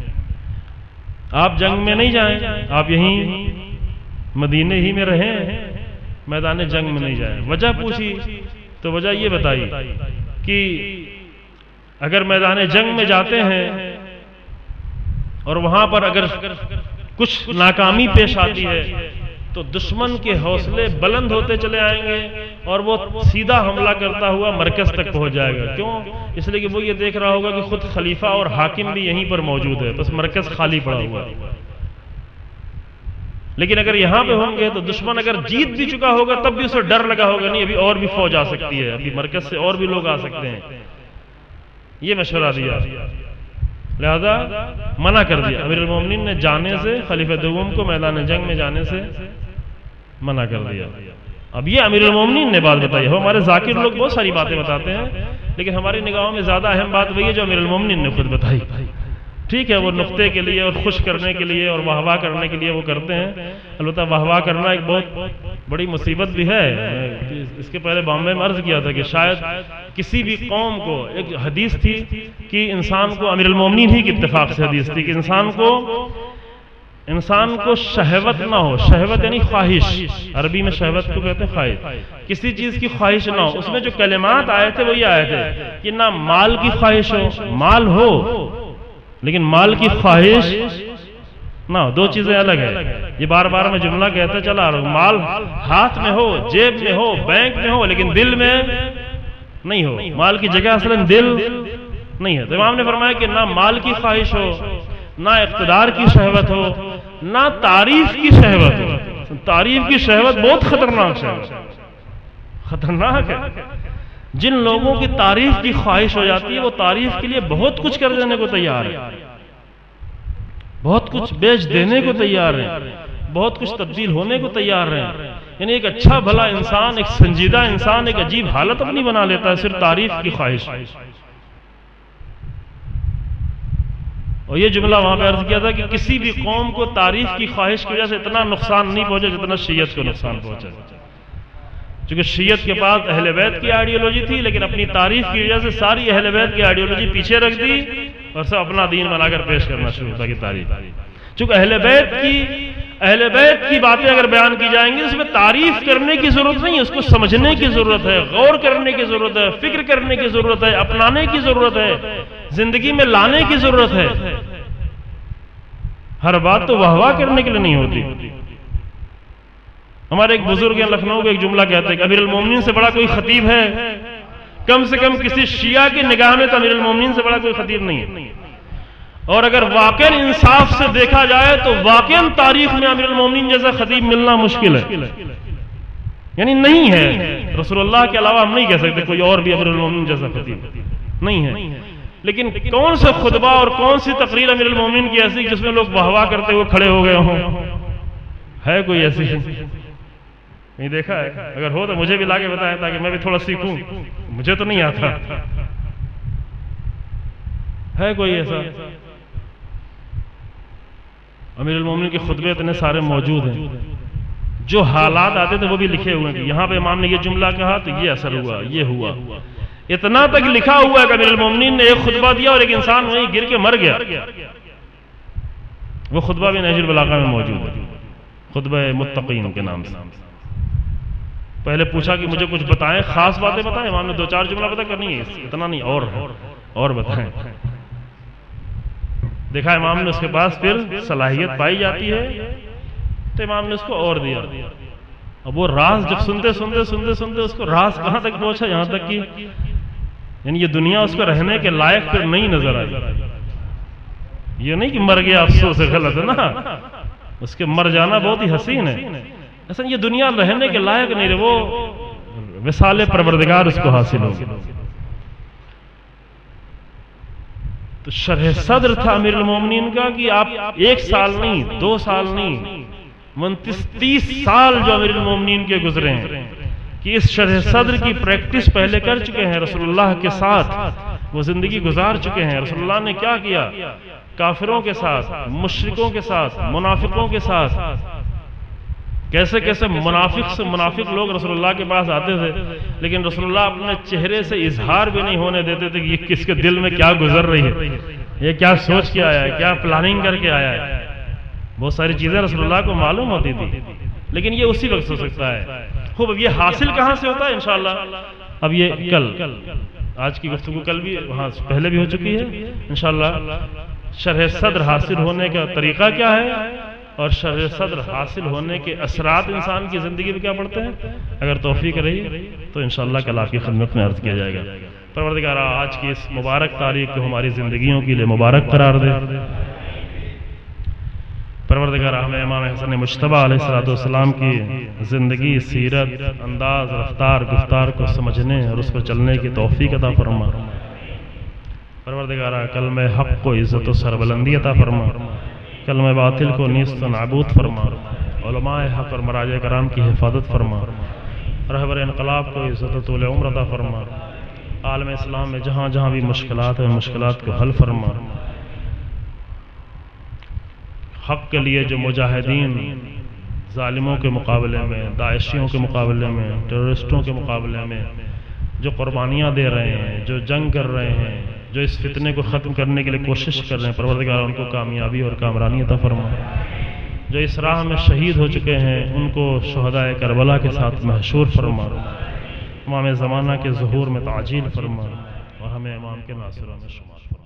آپ جنگ میں نہیں جائیں، آپ یہیں مدینے ہی میں رہیں، میدان جنگ میں نہیں جائیں۔ وجہ پوچھی تو وجہ یہ بتائی کہ اگر میدان جنگ میں جاتے ہیں اور وہاں پر اگر کچھ ناکامی پیش آتی ہے تو دشمن کے حوصلے بلند ہوتے چلے آئیں گے اور وہ سیدھا حملہ کرتا ہوا مرکز تک پہنچ جائے گا۔ کیوں؟ اس لیے کہ وہ یہ دیکھ رہا ہوگا کہ خود خلیفہ اور حاکم بھی یہیں پر موجود ہے، بس مرکز خالی پڑا ہوا ہے۔ لیکن اگر یہاں پہ ہوں گے تو دشمن اگر جیت بھی چکا ہوگا تب بھی اسے ڈر لگا ہوگا، نہیں ابھی اور بھی فوج آ سکتی ہے، ابھی مرکز سے اور بھی لوگ آ سکتے ہیں۔ یہ مشورہ دیا، لہذا منع کر دیا امیر المومنین نے جانے سے، خلیفہ دوم کو میدان جنگ میں جانے سے منع کر دیا۔ اب یہ امیر المومنین نے بات بتائی ہے، ہمارے ذاکر لوگ بہت ساری باتیں بتاتے ہیں، لیکن ہماری نگاہوں میں زیادہ اہم بات وہی ہے جو امیر المومنین نے خود بتائی۔ ٹھیک ہے، وہ نقطے کے لیے اور خوش کرنے کے لیے اور واہ واہ کرنے کے لیے وہ کرتے ہیں، البتہ واہ واہ کرنا ایک بہت بڑی مصیبت بھی ہے۔ اس کے پہلے بامبے میں عرض کیا تھا کہ شاید کسی بھی قوم کو ایک حدیث تھی کہ انسان کو، امیر المومنین ہی کی اتفاق سے حدیث تھی کہ انسان کو انسان کو شہوت نہ ہو. شہوت یعنی خواہش، عربی میں شہوت کو کہتے ہیں خواہش. کسی چیز کی خواہش نہ ہو. اس میں جو کلمات آئے تھے وہ یہ آئے تھے کہ نہ مال کی خواہش ہو، مال ہو لیکن مال کی خواہش نہ ہو. دو چیزیں الگ ہیں. یہ بار بار میں جملہ کہتا چلا رہا ہوں. مال ہاتھ میں ہو، جیب میں ہو، بینک میں ہو لیکن دل میں نہیں ہو. مال کی جگہ اصلاً دل نہیں ہے. تو امام نے فرمایا کہ نہ مال کی خواہش ہو، نہ اقتدار کی شہوت ہو، نہ تعریف کی شہوت ہو. تعریف کی شہوت بہت خطرناک شہوت خطرناک ہے. جن لوگوں کی تعریف کی خواہش ہو جاتی ہے وہ تعریف کے لیے بہت کچھ کر دینے کو تیار ہے، بہت کچھ بیچ دینے کو تیار ہیں، بہت کچھ تبدیل ہونے کو تیار ہیں. یعنی ایک اچھا بھلا انسان، ایک سنجیدہ انسان ایک عجیب حالت اپنی بنا لیتا ہے صرف تعریف کی خواہش. اور یہ جملہ وہاں پہ عرض کیا تھا کہ کسی بھی قوم کو تعریف کی خواہش کی وجہ سے اتنا نقصان نہیں پہنچا جتنا شیعت کو نقصان پہنچا. چونکہ شیعت کے پاس اہل بیت کی آئیڈیالوجی تھی لیکن اپنی تعریف کی وجہ سے ساری اہل بیت کی آئیڈیالوجی پیچھے رکھ دی اور سب اپنا دین بنا کر پیش کرنا شروع ہوتا کہ تعریف. چونکہ اہل بیت کی اہل بیت کی باتیں اگر بیان کی جائیں گی اس میں تعریف کرنے کی ضرورت نہیں ہے، اس کو سمجھنے کی ضرورت ہے، غور کرنے کی ضرورت ہے، فکر کرنے کی ضرورت ہے، اپنانے کی ضرورت ہے، زندگی میں لانے کی ضرورت ہے. ہر بات تو واہ واہ کرنے کے لیے نہیں ہوتی. ہمارے ایک بزرگ ہیں لکھنؤ کے، ایک جملہ کہتے ہیں کہ امیر المومنین سے بڑا کوئی خطیب ہے، کم سے کم کسی شیعہ کی نگاہ میں تو امیر المومنین سے بڑا کوئی خطیب نہیں ہے. اور اگر واقعا انصاف سے دیکھا جائے تو واقعا تاریخ میں امیر المومنین جیسا خطیب ملنا مشکل ہے، یعنی نہیں ہے. رسول اللہ کے علاوہ ہم نہیں کہہ سکتے کوئی اور بھی امیر المومنین جیسا خطیب نہیں ہے. لیکن کون سے خطبہ اور کون سی تقریر امیر المومنین کی ایسی جس میں لوگ واہ واہ کرتے ہوئے کھڑے ہو گئے ہوں؟ ہے کوئی ایسی؟ نہیں دیکھا ہے. اگر ہو تو مجھے بھی لا کے بتائیں تاکہ میں بھی تھوڑا سیکھوں. مجھے تو نہیں آتا. ہے کوئی ایسا؟ امیر المومنین کے خطبے اتنے سارے موجود ہیں، جو حالات آتے تھے وہ بھی لکھے ہوئے ہیں. یہاں پہ امام نے یہ جملہ کہا تو یہ اثر ہوا، یہ ہوا. اتنا تک لکھا ہوا ہے کہ امیر المومنین نے ایک خطبہ دیا اور ایک انسان وہیں گر کے مر گیا. وہ خطبہ بھی نہج البلاغہ میں موجود ہے، خطبہ متقین کے نام سے. پہلے پوچھا کہ مجھے کچھ بتائیں، خاص باتیں بتائیں. امام نے دو چار جملہ پتہ کرنی ہے، اتنا نہیں اور اور بتائیں. دیکھا امام نے اس کے پاس پھر صلاحیت پائی جاتی ہے تو امام نے اس کو اور دیا. اب وہ راز جب سنتے سنتے سنتے سنتے اس کو راز کہاں تک پہنچا، یہاں تک کہ یعنی یہ دنیا اس کو رہنے کے لائق پھر نہیں نظر آئی. یہ نہیں کہ مر گیا افسوس ہے، غلط ہے نا، اس کے مر جانا بہت ہی حسین ہے. اصلا یہ دنیا رہنے کے لائق نہیں رہے، وہ وصال پروردگار اس کو حاصل ہو. تو شرح صدر تھا امیر المومنین کا کہ آپ ایک سال نہیں، دو سال نہیں، انتیس تیس سال جو امیر المومنین کے گزرے ہیں کہ اس شرح صدر کی پریکٹس پہلے کر چکے ہیں. رسول اللہ کے ساتھ وہ زندگی گزار چکے ہیں. رسول اللہ نے کیا کیا؟ کافروں کے ساتھ، مشرکوں کے ساتھ، منافقوں کے ساتھ، کیسے کیسے منافق سے منافق لوگ رسول اللہ کے پاس آتے تھے لیکن رسول اللہ اپنے چہرے سے اظہار بھی نہیں ہونے دیتے تھے کہ یہ کس کے دل میں کیا گزر رہی ہے، یہ کیا سوچ کے آیا ہے، کیا پلاننگ کر کے آیا ہے. بہت ساری چیزیں رسول اللہ کو معلوم ہوتی تھی لیکن یہ اسی وقت ہو سکتا ہے. خوب اب یہ حاصل کہاں سے ہوتا ہے؟ انشاءاللہ اب یہ کل آج کی گفتگو کل بھی وہاں پہلے بھی ہو چکی ہے. انشاءاللہ شرح صدر حاصل ہونے کا طریقہ کیا ہے اور شرح صدر حاصل ہونے کے اثرات انسان کی زندگی میں کیا پڑتے ہیں، اگر توفیق رہی تو انشاءاللہ کل آپ کی خدمت میں عرض کیا جائے گا. پروردگار آج کی اس مبارک تاریخ کو ہماری زندگیوں کے لیے مبارک قرار دے. پروردگار ہمیں امام حسن مجتبیٰ علیہ السلام کی زندگی، سیرت، انداز، رفتار، گفتار کو سمجھنے اور اس پر چلنے کی توفیق عطا فرما. پروردگار کلمہ حق کو عزت و سربلندی عطا فرما، کلمہ باطل کو نیست و نابود فرما، علماء حق اور مراجع کرام کی حفاظت فرما، رہبر انقلاب کو عزت و طول عمر عطا فرما. عالم اسلام میں جہاں جہاں بھی مشکلات ہیں مشکلات کو حل فرما. حق کے لیے جو مجاہدین ظالموں کے مقابلے میں، داعشیوں کے مقابلے میں، ٹیررسٹوں کے مقابلے میں جو قربانیاں دے رہے ہیں، جو جنگ کر رہے ہیں، جو اس فتنے کو ختم کرنے کے لیے کوشش کر رہے ہیں، پروردگار ان کو کامیابی اور کامرانی عطا فرما. جو اس راہ میں شہید ہو چکے ہیں ان کو شہداء کربلا کے ساتھ محشور فرما، امام زمانہ کے ظہور میں تعجیل فرما اور ہمیں امام کے ناصروں میں شمار فرما۔